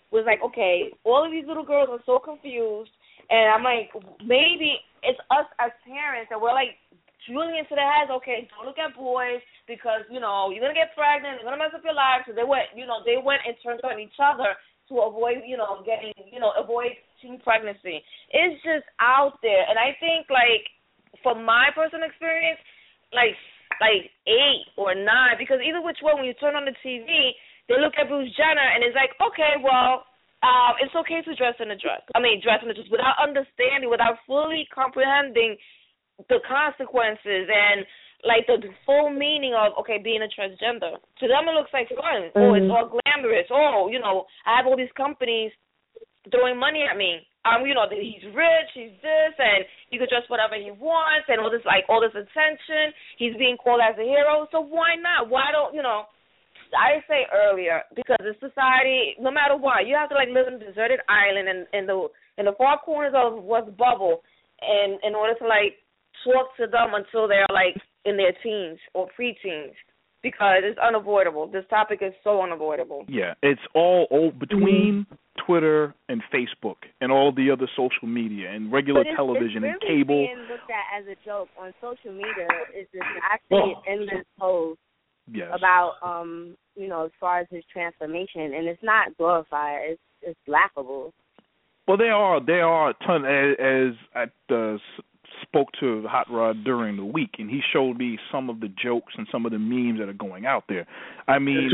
was like, okay, all of these little girls are so confused, and I'm like, maybe it's us as parents that we're like drilling into their heads, okay, don't look at boys because, you know, you're going to get pregnant, they're going to mess up your life. So they went and turned on each other to avoid, avoid teen pregnancy. It's just out there. And I think, like, from my personal experience, like 8 or 9, because either which one, when you turn on the TV, they look at Bruce Jenner and it's like, okay, well, it's okay to dress in a dress. Dress in a dress without understanding, without fully comprehending the consequences and like the full meaning of being a transgender. To them it looks like fun. Mm-hmm. Oh, it's all glamorous. Oh, I have all these companies throwing money at me. He's rich, he's this, and he could dress whatever he wants, and all this attention. He's being called as a hero. So why not? Why don't I say earlier, because the society, no matter what, you have to like live in a deserted island in the far corners of what's bubble, and in order to like talk to them until they're like in their teens or preteens, because it's unavoidable. This topic is so unavoidable. Yeah, it's all between Twitter and Facebook and all the other social media and regular television and cable. It's being looked at as a joke on social media. It's just actually an endless post about as far as his transformation, and it's not glorified. It's laughable. Well, there are a ton. As I spoke to Hot Rod during the week, and he showed me some of the jokes and some of the memes that are going out there. I mean,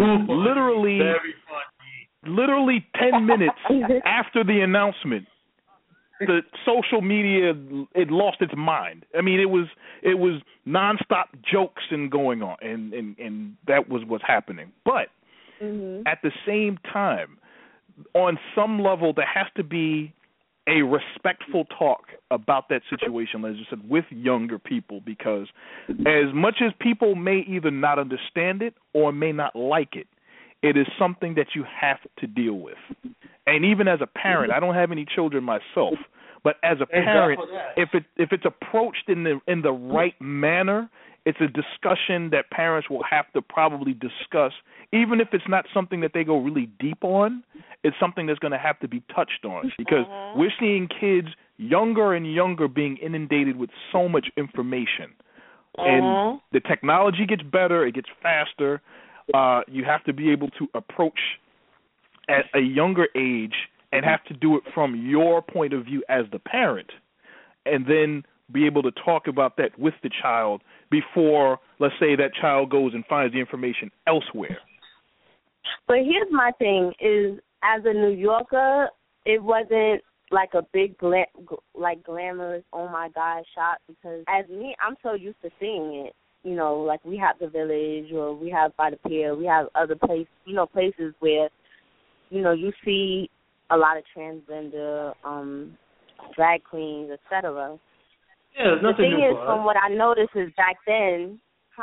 literally 10 minutes after the announcement, the social media, it lost its mind. I mean, it was nonstop jokes and going on, and that was what's happening. But at the same time, on some level, there has to be a respectful talk about that situation, as you said, with younger people, because as much as people may either not understand it or may not like it, it is something that you have to deal with. And even as a parent, I don't have any children myself, but as a parent, if it's approached in the right manner, it's a discussion that parents will have to probably discuss, even if it's not something that they go really deep on. It's something that's going to have to be touched on, because we're seeing kids younger and younger being inundated with so much information. And the technology gets better, it gets faster. You have to be able to approach at a younger age and have to do it from your point of view as the parent, and then be able to talk about that with the child before, let's say, that child goes and finds the information elsewhere. But here's my thing, is as a New Yorker, it wasn't like a big glamorous, oh my God, shot, because as me, I'm so used to seeing it. Like we have the Village, or we have by the pier, we have other places where, you see a lot of transgender drag queens, etc. Yeah, there's nothing new for us. The thing is, from what I noticed is back then,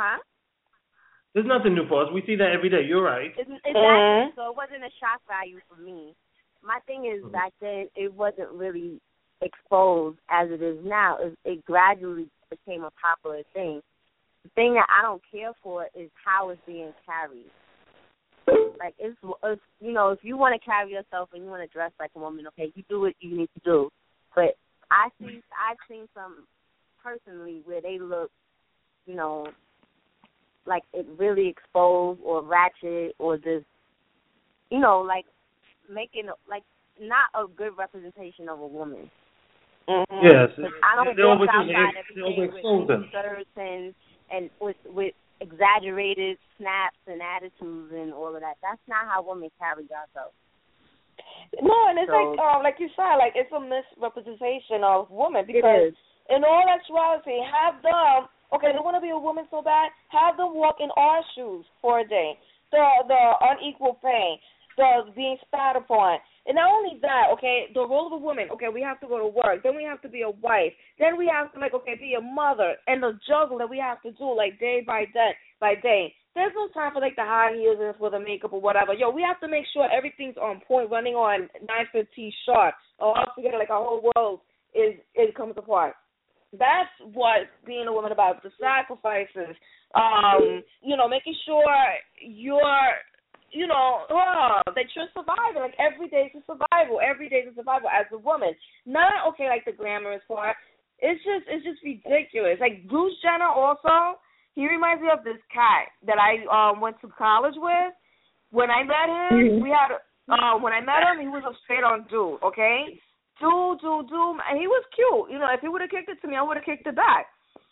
there's nothing new for us. We see that every day. You're right. Exactly. So it wasn't a shock value for me. My thing is, back then, it wasn't really exposed as it is now. It gradually became a popular thing. The thing that I don't care for is how it's being carried. Like, it's if you want to carry yourself and you want to dress like a woman, okay, you do what you need to do. But I've seen some personally where they look, like it really exposed or ratchet, or just, like making like not a good representation of a woman. Yes, I don't walk outside every day with skirts and with exaggerated snaps and attitudes and all of that. That's not how women carry themselves. No, and it's like you said, like it's a misrepresentation of women, because in all actuality, have them, they want to be a woman so bad, have them walk in our shoes for a day. The unequal pay, the being spat upon. And not only that, the role of a woman, we have to go to work, then we have to be a wife, then we have to, be a mother, and the juggle that we have to do, day by day. There's no time for, the high heels and for the makeup or whatever. We have to make sure everything's on point, running on 9:15 sharp, or else we get, our whole world it comes apart. That's what being a woman about, the sacrifices, making sure you're that you're surviving. Like, every day is a survival. Every day is a survival as a woman. Not, okay, like the glamorous part. It's just ridiculous. Like, Bruce Jenner also, he reminds me of this cat that I went to college with. When I met him, when I met him, he was a straight-on dude, okay? Dude, and he was cute. If he would have kicked it to me, I would have kicked it back.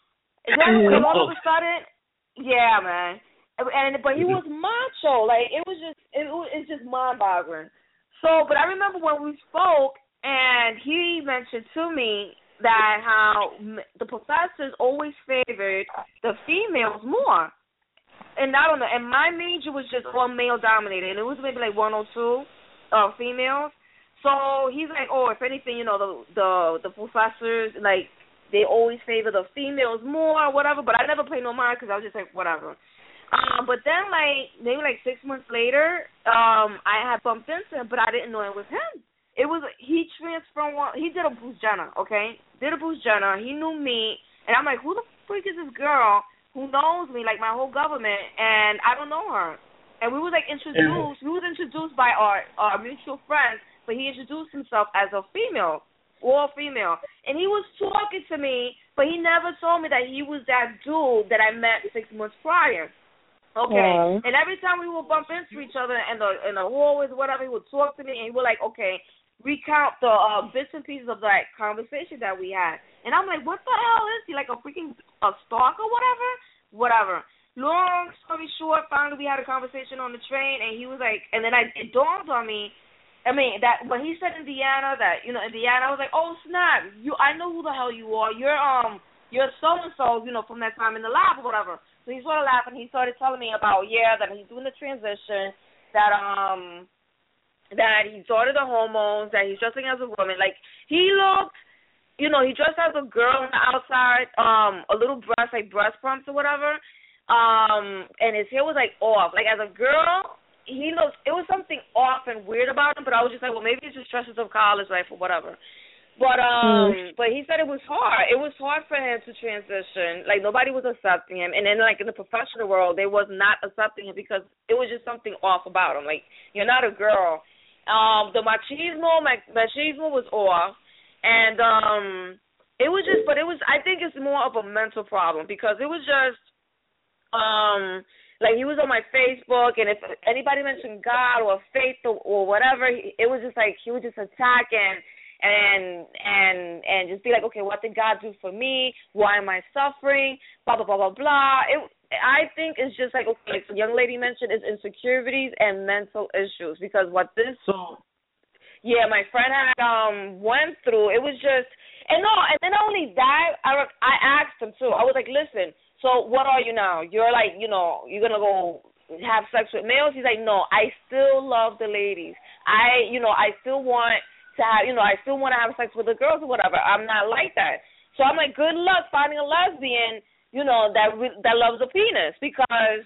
Then all of a sudden, yeah, man. But he was macho. Like, it's just mind-boggling. So, but I remember when we spoke, and he mentioned to me that how the professors always favored the females more. And I don't know. And my major was just all male-dominated, and it was maybe like 102 females. So he's like, oh, if anything, the professors, like, they always favor the females more or whatever. But I never paid no mind because I was just like, whatever. But then, like, maybe like 6 months later, I had bumped into him, but I didn't know it was him. He transformed. He did a Bruce Jenner, okay? Did a Bruce Jenner. He knew me, and I'm like, who the freak is this girl who knows me, like my whole government, and I don't know her? And we was like introduced. We was introduced by our mutual friends, but he introduced himself as a female, all female, and he was talking to me, but he never told me that he was that dude that I met 6 months prior. Okay, and every time we would bump into each other in the hallways, whatever, he would talk to me, and he would like, okay, recount the bits and pieces of that conversation that we had. And I'm like, what the hell is he, like a freaking stalker, whatever. Long story short, finally we had a conversation on the train, and he was like, and then it dawned on me, that when he said Indiana, Indiana, I was like, oh snap, I know who the hell you are. You're so-and-so, from that time in the lab or whatever. So he started laughing. He started telling me about, that he's doing the transition, that he started the hormones, that he's dressing as a woman. Like, he looked, he dressed as a girl on the outside, a little breast, like breast pumps or whatever, and his hair was, like, off. Like, as a girl, it was something off and weird about him, but I was just like, well, maybe it's just stresses of college life or whatever. But he said it was hard. It was hard for him to transition. Like, nobody was accepting him. And then, like, in the professional world, they was not accepting him because it was just something off about him. Like, you're not a girl. The machismo was off. And I think it's more of a mental problem because it was just, like, he was on my Facebook, and if anybody mentioned God or faith or whatever, it was just like he would just attack and just be like, okay, what did God do for me? Why am I suffering? Blah, blah, blah, blah, blah. I think it's just like, okay, like the young lady mentioned, is insecurities and mental issues because my friend had went through, it was just, and then not only that, I asked him too. I was like, listen, so what are you now? You're like, you're going to go have sex with males? He's like, no, I still love the ladies. I still want to have, I still want to have sex with the girls or whatever. I'm not like that. So I'm like, good luck finding a lesbian, that loves a penis because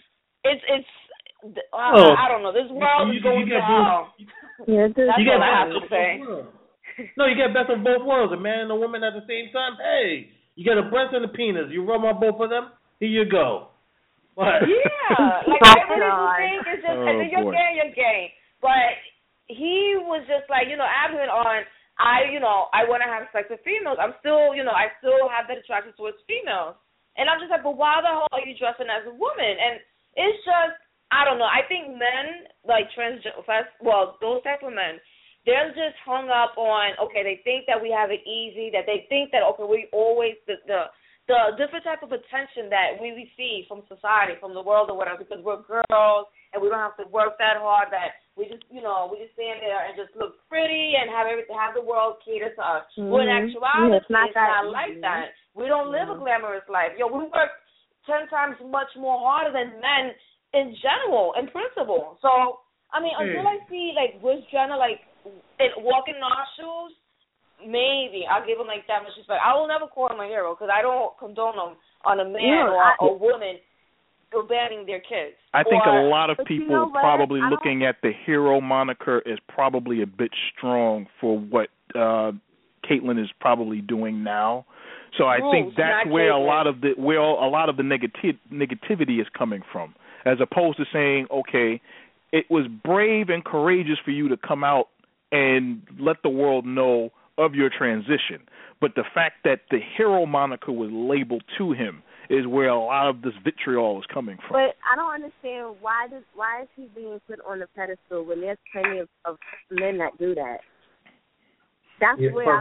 I don't know. This world is going to hell. Yeah, that's you get what I have to say. No, you get best of both worlds, a man and a woman at the same time. Hey, you get a breast and a penis. You rub on both of them, here you go. What? Yeah, like I really do think it's just, and then you're gay. But he was just like, adamant on, I want to have sex with females. I'm still, I still have that attraction towards females. And I'm just like, but why the hell are you dressing as a woman? And it's just, I don't know. I think men, like those type of men, they're just hung up on, okay, they think that we have it easy, that they think that, okay, we always, the different type of attention that we receive from society, from the world or whatever, because we're girls and we don't have to work that hard, that we just, we just stand there and just look pretty and have the world cater to us. Mm-hmm. Well, in actuality, it's not like that. We don't live a glamorous life. We work 10 times much more harder than men in general, in principle. So, I mean, until I see, like, Bruce Jenner, like, walking in our shoes, maybe I'll give him, like, that much respect. I will never call him a hero because I don't condone him on a man or a woman abandoning their kids. I think a lot of people probably looking at the hero moniker is probably a bit strong for what Caitlyn is probably doing now. So I think that's where a lot of the negativity is coming from, as opposed to saying, okay, it was brave and courageous for you to come out and let the world know of your transition. But the fact that the hero moniker was labeled to him is where a lot of this vitriol is coming from. But I don't understand why is he being put on a pedestal when there's plenty of men that do that. That's where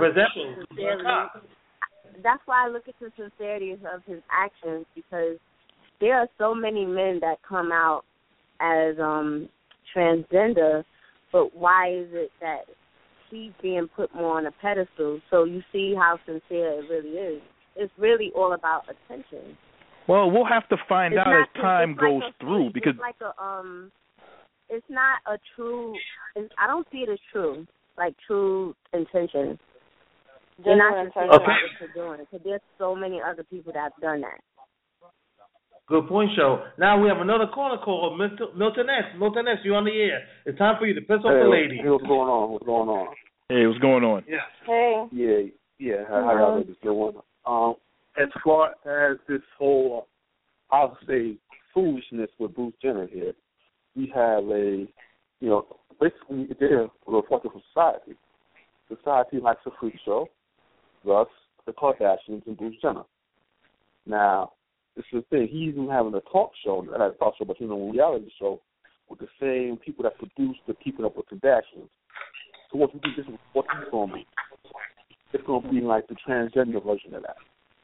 that's why I look at the sincerity of his actions, because there are so many men that come out as transgender, but why is it that he's being put more on a pedestal? So you see how sincere it really is. It's really all about attention. Well, we'll have to find out as time goes through, because it's not a true. I don't see it as true, like true intention. They're not sincere about what they're doing, because there's so many other people that have done that. Good point, Show. Now we have another caller called Milton S. Milton S., you're on the air. It's time for you to piss off the lady. Hey, what's going on? What's going on? Hey, what's going on? Yeah. Hey. Yeah. How y'all ladies doing? As far as this whole, I'll say, foolishness with Bruce Jenner here, we have basically they're reflective of society. Society likes a freak show, thus the Kardashians and Bruce Jenner. Now, this is the thing. He's even having a talk show, not a talk show, but a reality show with the same people that produce the Keeping Up with Kardashians. So what do you think this is going to be? It's going to be like the transgender version of that.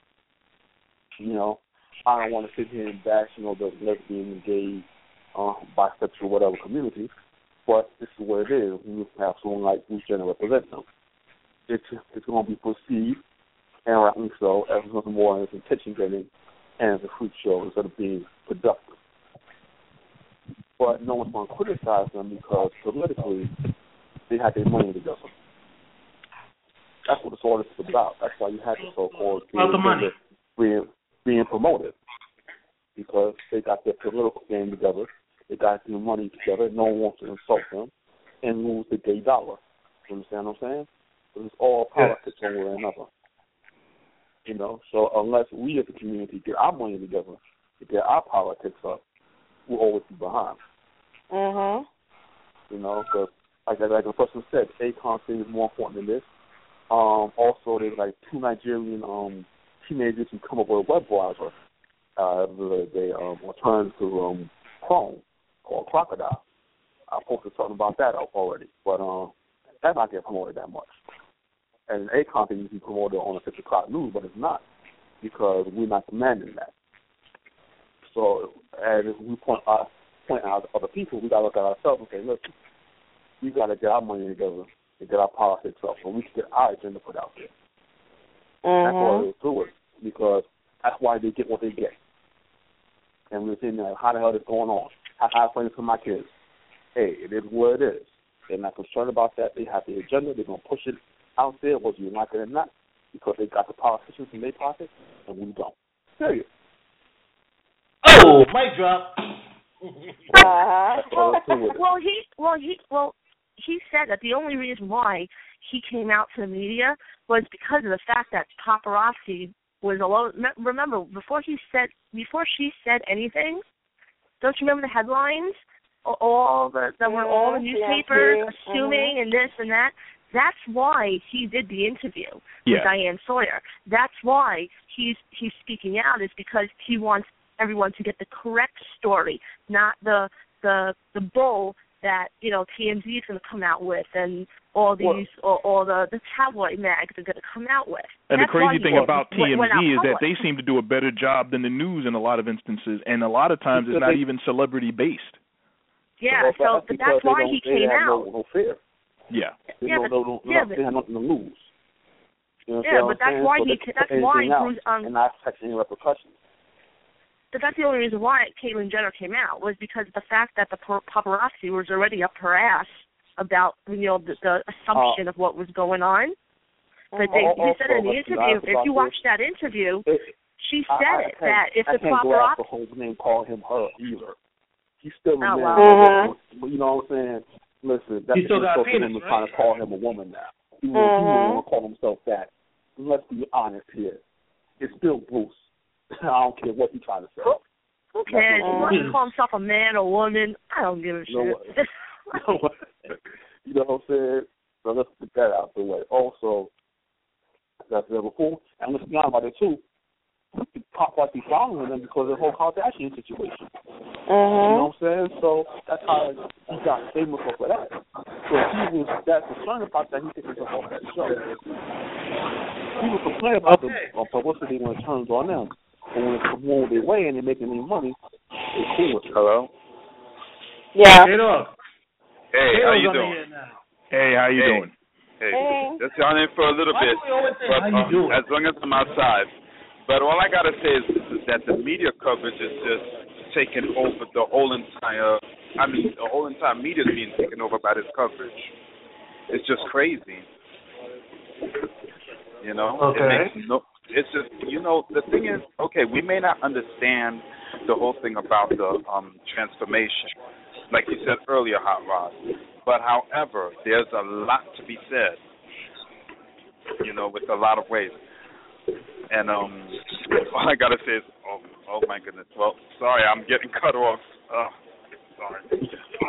I don't want to sit here and bash, the lesbian, gay, bisexual, whatever community, but this is what it is. You have someone like Bruce Jenner represent them. It's going to be perceived, and rightly so, as nothing more as attention-getting and as a freak show instead of being productive. But no one's going to criticize them because politically they had their money together. That's what this all is about. That's why you have the so-called being promoted, because they got their political game together, they got their money together, no one wants to insult them and lose the gay dollar. You understand what I'm saying? So it's all politics one way or another. So unless we as a community get our money together, to get our politics up, we'll always be behind. Because like the person said, Akon thing is more important than this. Also, there's like two Nigerian teenagers who come up with a web browser. They returned to Chrome called Crocodile. I posted something about that out already, but that's not getting promoted that much. And Akon thing usually promoted on the 6 o'clock news, but it's not, because we're not demanding that. So, as we point out to other people, we got to look at ourselves and say, listen, we got to get our money together and get our politics up so we can get our agenda put out there. That's all there is to it, because that's why they get what they get. And we're saying, how the hell is going on? How I explain it to my kids? Hey, it is what it is. They're not concerned about that. They have the agenda. They're going to push it out there, whether you like it or not, because they got the politicians in their pocket, and we don't. Period. Oh, mic drop. He said that the only reason why he came out to the media was because of the fact that paparazzi was alone. Remember, before she said anything, don't you remember the headlines? All the newspapers assuming and this and that. That's why he did the interview with Diane Sawyer. That's why he's speaking out, is because he wants everyone to get the correct story, not the bull that TMZ is going to come out with and all these all the tabloid mags are going to come out with. And the crazy thing about TMZ is that they seem to do a better job than the news in a lot of instances, and a lot of times it's not even celebrity based. Yeah, but that's why he came out. No fear. Yeah. They have nothing to lose. But that's why Bruce and not affect any repercussions. But that's the only reason why Caitlyn Jenner came out, was because of the fact that the paparazzi was already up her ass about the assumption of what was going on. But he said in the interview, if you watch that interview, she said that if the paparazzi, I can't go after the whole name, call him her either. He's still a man. You know what I'm saying? Listen, that's the him trying to call him a woman now. He won't want to call himself that. Let's be honest here. It's still Bruce. I don't care what he's trying to say. Who cares? He wants to call himself a man or woman. I don't give a shit. You know what I'm saying? So let's get that out the way. Also, that's never cool. And let's be honest about it too. Pop might be following them because of the whole Kardashian situation. You know what I'm saying? So that's how he got famous for that. So if he was that concerned about that, he took himself off that show. People complain about the publicity when it turns on them. But when it's going their way and they're making any money, they're cool with it. Hello? Yeah. Hey, how you doing? Hey, how you doing? Hey, just on in for a little bit. But, as long as I'm outside. But all I got to say is that the media coverage is just taking over the whole entire media is being taken over by this coverage. It's just crazy. You know? Okay. It's just, the thing is, okay, we may not understand the whole thing about the transformation, like you said earlier, Hot Rod. But, however, there's a lot to be said, with a lot of ways. And all I got to say is, oh, my goodness. Well, sorry, I'm getting cut off. Sorry.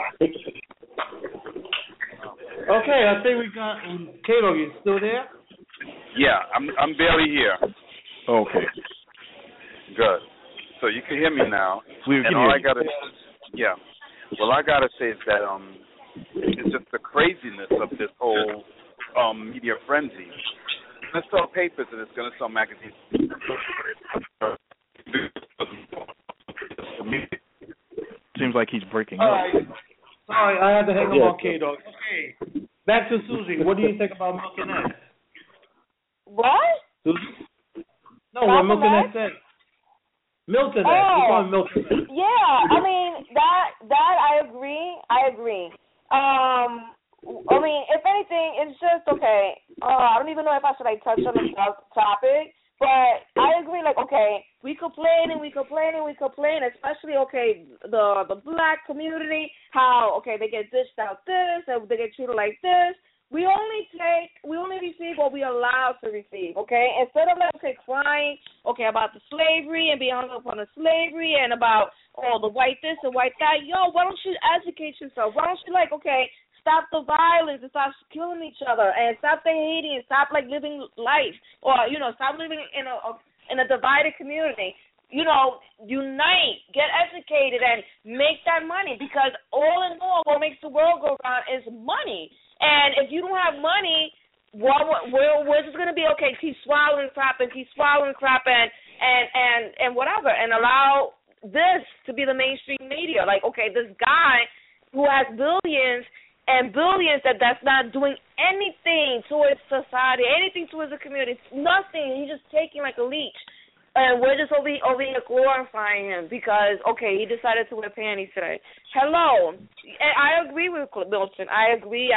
Okay, I think we got Kato. You still there? Yeah, I'm barely here. Okay. Good. So you can hear me now. All I gotta say is that it's just the craziness of this whole media frenzy. It's gonna sell papers and it's gonna sell magazines. Seems like he's breaking up. Right. Sorry, I had to hang up on Kato. Okay, back to Susie. What do you think about Milton X? What? Susie? No, what Milton X said. Milton X. We call him Milton X. Yeah, I mean that I agree. I mean, if anything, it's just okay. I don't even know if I should touch on the topic, but I agree. Like, okay, we complain, especially the black community. How they get dished out this, and they get treated like this. We only receive what we allowed to receive, okay? Instead of crying, about the slavery and being hung up on the slavery and about the white this and white that. Yo, why don't you educate yourself? Why don't you stop the violence and stop killing each other and stop the hating and stop living life or stop living in a divided community. Unite, get educated, and make that money because all in all, what makes the world go round is money. And if you don't have money, we're just gonna be keep swallowing crap and whatever, and allow this to be the mainstream media. This guy who has billions and billions that's not doing anything towards society, anything towards the community, nothing. He's just taking like a leech. And we're just over here glorifying him because, he decided to wear panties today. Hello. And I agree with Milton. I agree.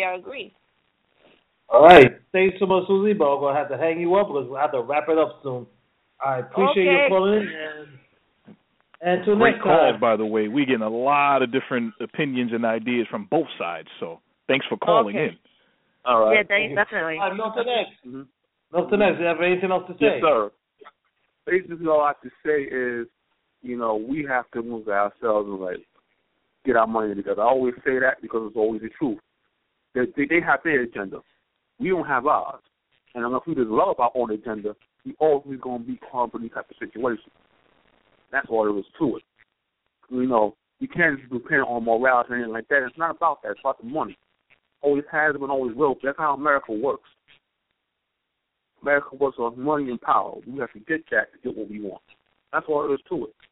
All right. Thanks so much, Susie, but I'm going to have to hang you up because we'll have to wrap it up soon. I appreciate you calling in. And till next time. Great calls, by the way. We're getting a lot of different opinions and ideas from both sides, so thanks for calling in. All right. Yeah, thanks, definitely. Milton X. Milton X, do you have anything else to say? Yes, sir. Basically, all I have to say is, we have to move ourselves and get our money together. I always say that because it's always the truth. They have their agenda. We don't have ours. And unless we develop our own agenda, we always going to be caught in these type of situations. That's all there is to it. You can't just depend on morality or anything like that. It's not about that. It's about the money. Always has been, always will. That's how America works. America works on money and power. We have to get that to get what we want. That's all there is to it.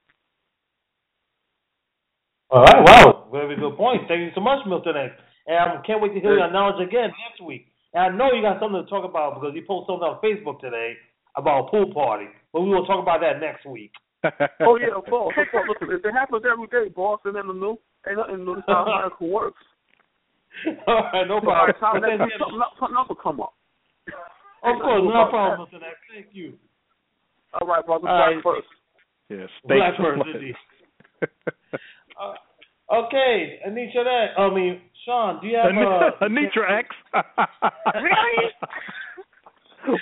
All right, wow. Very good point. Thank you so much, Milton X. And I can't wait to hear your knowledge again next week. And I know you got something to talk about because you posted something on Facebook today about a pool party. But we will talk about that next week. Oh, yeah, of course. Listen, if it happens every day, boss, and then the new, ain't nothing new. That's how America works. All right, no problem. Something else will come up. Of course, no problem, Milton X. Thank you. All right, brother. Black first. Yes, Black first, indeed. Okay, Sean, do you have Anitra X? Really?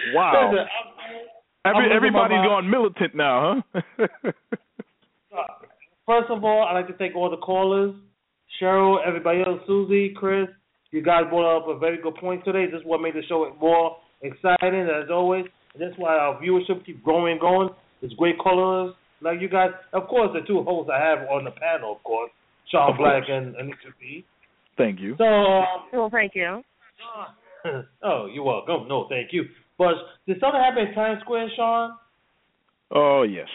Wow. Everybody's going militant now, huh? first of all, I'd like to thank all the callers, Cheryl, everybody else, Susie, Chris. You guys brought up a very good point today. This is what made the show more exciting, as always. And that's why our viewership keeps growing and going. It's great callers like you guys. Of course, the two hosts I have on the panel, of course, Sean Black and Anisha B. Thank you. So, well, thank you. Oh, you're welcome. No, thank you. But did something happen in Times Square, Sean? Oh, yes.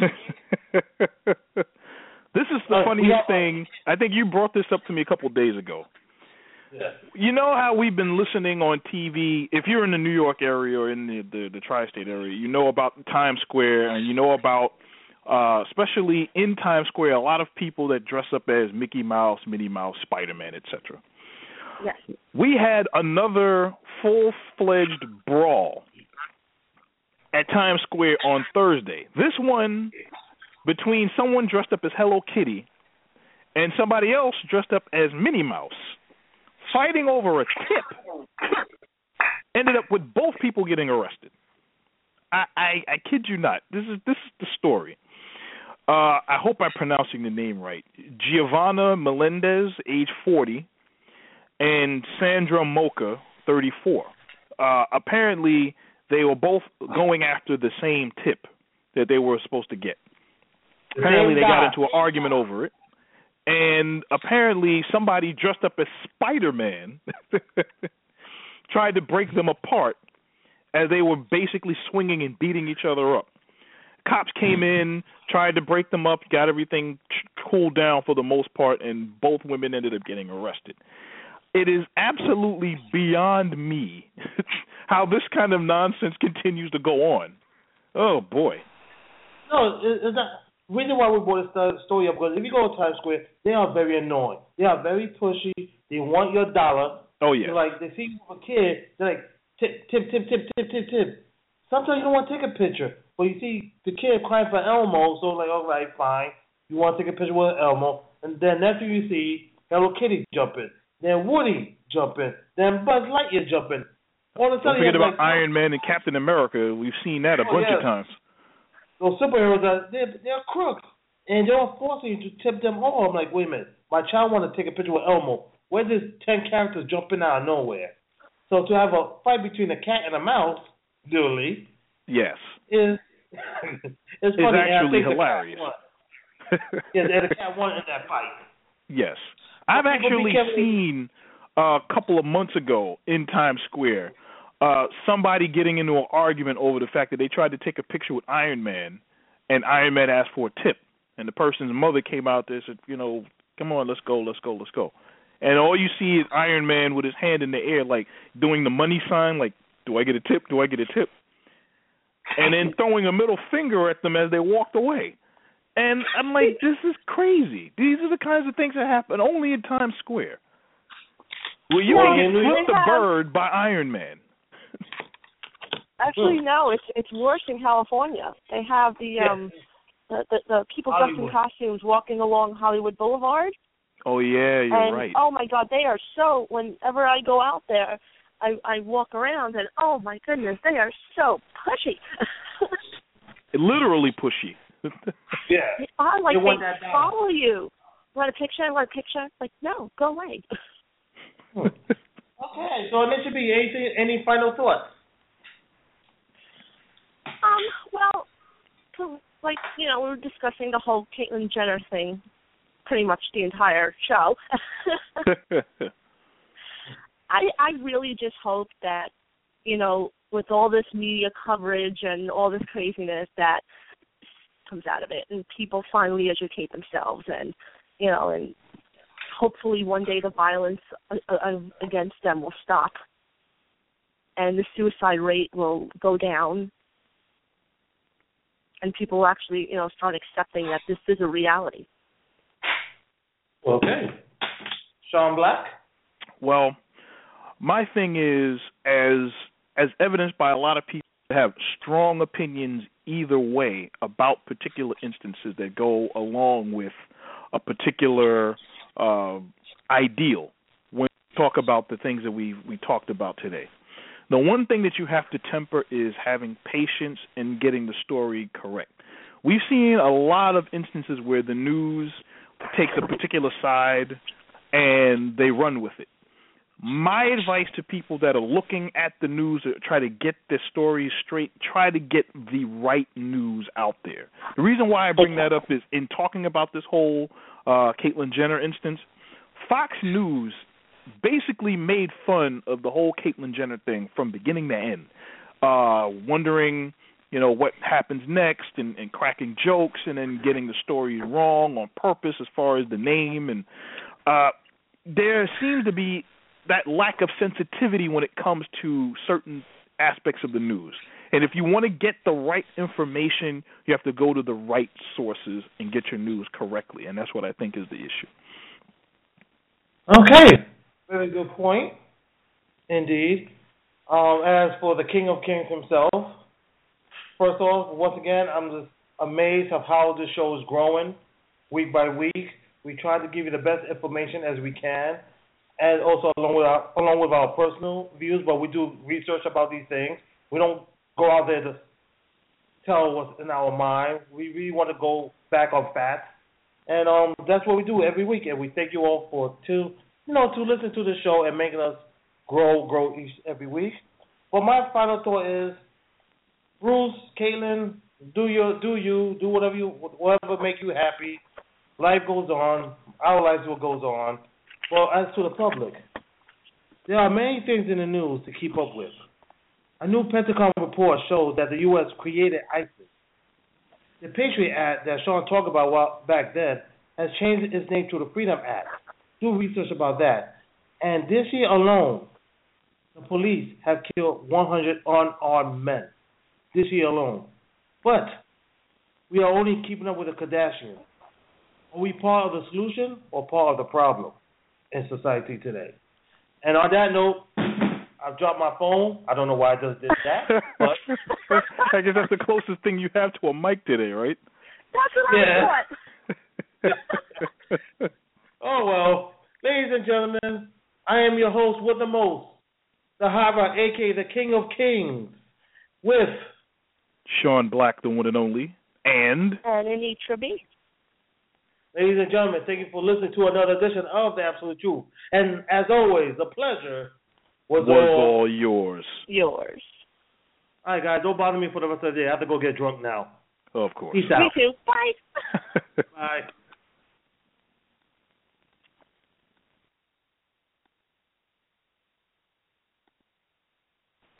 This is the funniest thing. I think you brought this up to me a couple of days ago. Yeah. You know how we've been listening on TV, if you're in the New York area or in the tri-state area, you know about Times Square, and you know about, especially in Times Square, a lot of people that dress up as Mickey Mouse, Minnie Mouse, Spider-Man, etc. Yes. We had another full-fledged brawl at Times Square on Thursday. This one between someone dressed up as Hello Kitty and somebody else dressed up as Minnie Mouse, fighting over a tip, ended up with both people getting arrested. I kid you not. This is the story. I hope I'm pronouncing the name right. Giovanna Melendez, age 40, and Sandra Mocha, 34. Apparently, they were both going after the same tip that they were supposed to get. Apparently, they got into an argument over it. And apparently somebody dressed up as Spider-Man tried to break them apart as they were basically swinging and beating each other up. Cops came in, tried to break them up, got everything cooled down for the most part, and both women ended up getting arrested. It is absolutely beyond me how this kind of nonsense continues to go on. Oh, boy. No, it's not. The reason why we brought this story up, because if you go to Times Square, they are very annoying. They are very pushy. They want your dollar. Oh, yeah. They're like, they see you with a kid, they're like, tip, tip, tip, tip, tip, tip, tip. Sometimes you don't want to take a picture, but you see the kid crying for Elmo, so like, all right, fine. You want to take a picture with Elmo, and then after you see Hello Kitty jump in, then Woody jump in, then Buzz Lightyear jump in. All of a sudden, don't forget about Iron Man and Captain America. We've seen that a bunch of times. Those superheroes, they're crooks, and they're forcing you to tip them all. I'm like, wait a minute. My child want to take a picture with Elmo. Where does 10 characters jumping out of nowhere? So to have a fight between a cat and a mouse, literally, yes, is it's funny. Actually hilarious. Yes, and the cat won in that fight. Yes, I've actually seen a couple of months ago in Times Square. Somebody getting into an argument over the fact that they tried to take a picture with Iron Man, and Iron Man asked for a tip. And the person's mother came out there and said, come on, let's go. And all you see is Iron Man with his hand in the air, like doing the money sign, like, do I get a tip? Do I get a tip? And then throwing a middle finger at them as they walked away. And I'm like, this is crazy. These are the kinds of things that happen only in Times Square. Well, you can get flipped the bird by Iron Man. Actually, no. It's worse in California. They have the people dressed in costumes walking along Hollywood Boulevard. Oh yeah, you're right. Oh my God, they are so. Whenever I go out there, I walk around and oh my goodness, they are so pushy. Literally pushy. Yeah. I like they follow you. Want a picture? Want a picture? Like no, go away. Okay, so there should be any final thoughts? Well, like, we were discussing the whole Caitlyn Jenner thing pretty much the entire show. I really just hope that, with all this media coverage and all this craziness that comes out of it and people finally educate themselves and, and hopefully one day the violence against them will stop and the suicide rate will go down. And people will actually, start accepting that this is a reality. Okay. Sean Black? Well, my thing is, as evidenced by a lot of people that have strong opinions either way about particular instances that go along with a particular ideal when we talk about the things that we talked about today. The one thing that you have to temper is having patience and getting the story correct. We've seen a lot of instances where the news takes a particular side and they run with it. My advice to people that are looking at the news to try to get their stories straight, try to get the right news out there. The reason why I bring that up is in talking about this whole Caitlyn Jenner instance, Fox News basically made fun of the whole Caitlyn Jenner thing from beginning to end, wondering, what happens next and cracking jokes and then getting the stories wrong on purpose as far as the name. And there seems to be that lack of sensitivity when it comes to certain aspects of the news. And if you want to get the right information, you have to go to the right sources and get your news correctly. And that's what I think is the issue. Okay. Very good point. Indeed. As for the King of Kings himself, first off, once again, I'm just amazed of how this show is growing week by week. We try to give you the best information as we can, and also along with our personal views, but we do research about these things. We don't go out there to tell what's in our mind. We really want to go back on facts, and that's what we do every week. And we thank you all to listen to the show and making us grow every week. But my final thought is, Bruce, Caitlyn, do whatever make you happy. Life goes on. Our lives will goes on. Well, as to the public, there are many things in the news to keep up with. A new Pentagon report shows that the U.S. created ISIS. The Patriot Act that Sean talked about back then has changed its name to the Freedom Act. Do research about that. And this year alone, the police have killed 100 unarmed men. This year alone. But we are only keeping up with the Kardashians. Are we part of the solution or part of the problem in society today? And on that note, I've dropped my phone. I don't know why I just did that. But I guess that's the closest thing you have to a mic today, right? That's what I thought. Oh, well. Ladies and gentlemen, I am your host with the most, the Hava, a.k.a. the King of Kings, with Sean Black, the one and only, and Anitra B. Ladies and gentlemen, thank you for listening to another edition of The Absolute Truth. And as always, the pleasure was all yours. Yours. All right, guys, don't bother me for the rest of the day. I have to go get drunk now. Of course. Peace out. Me too. Bye. Bye.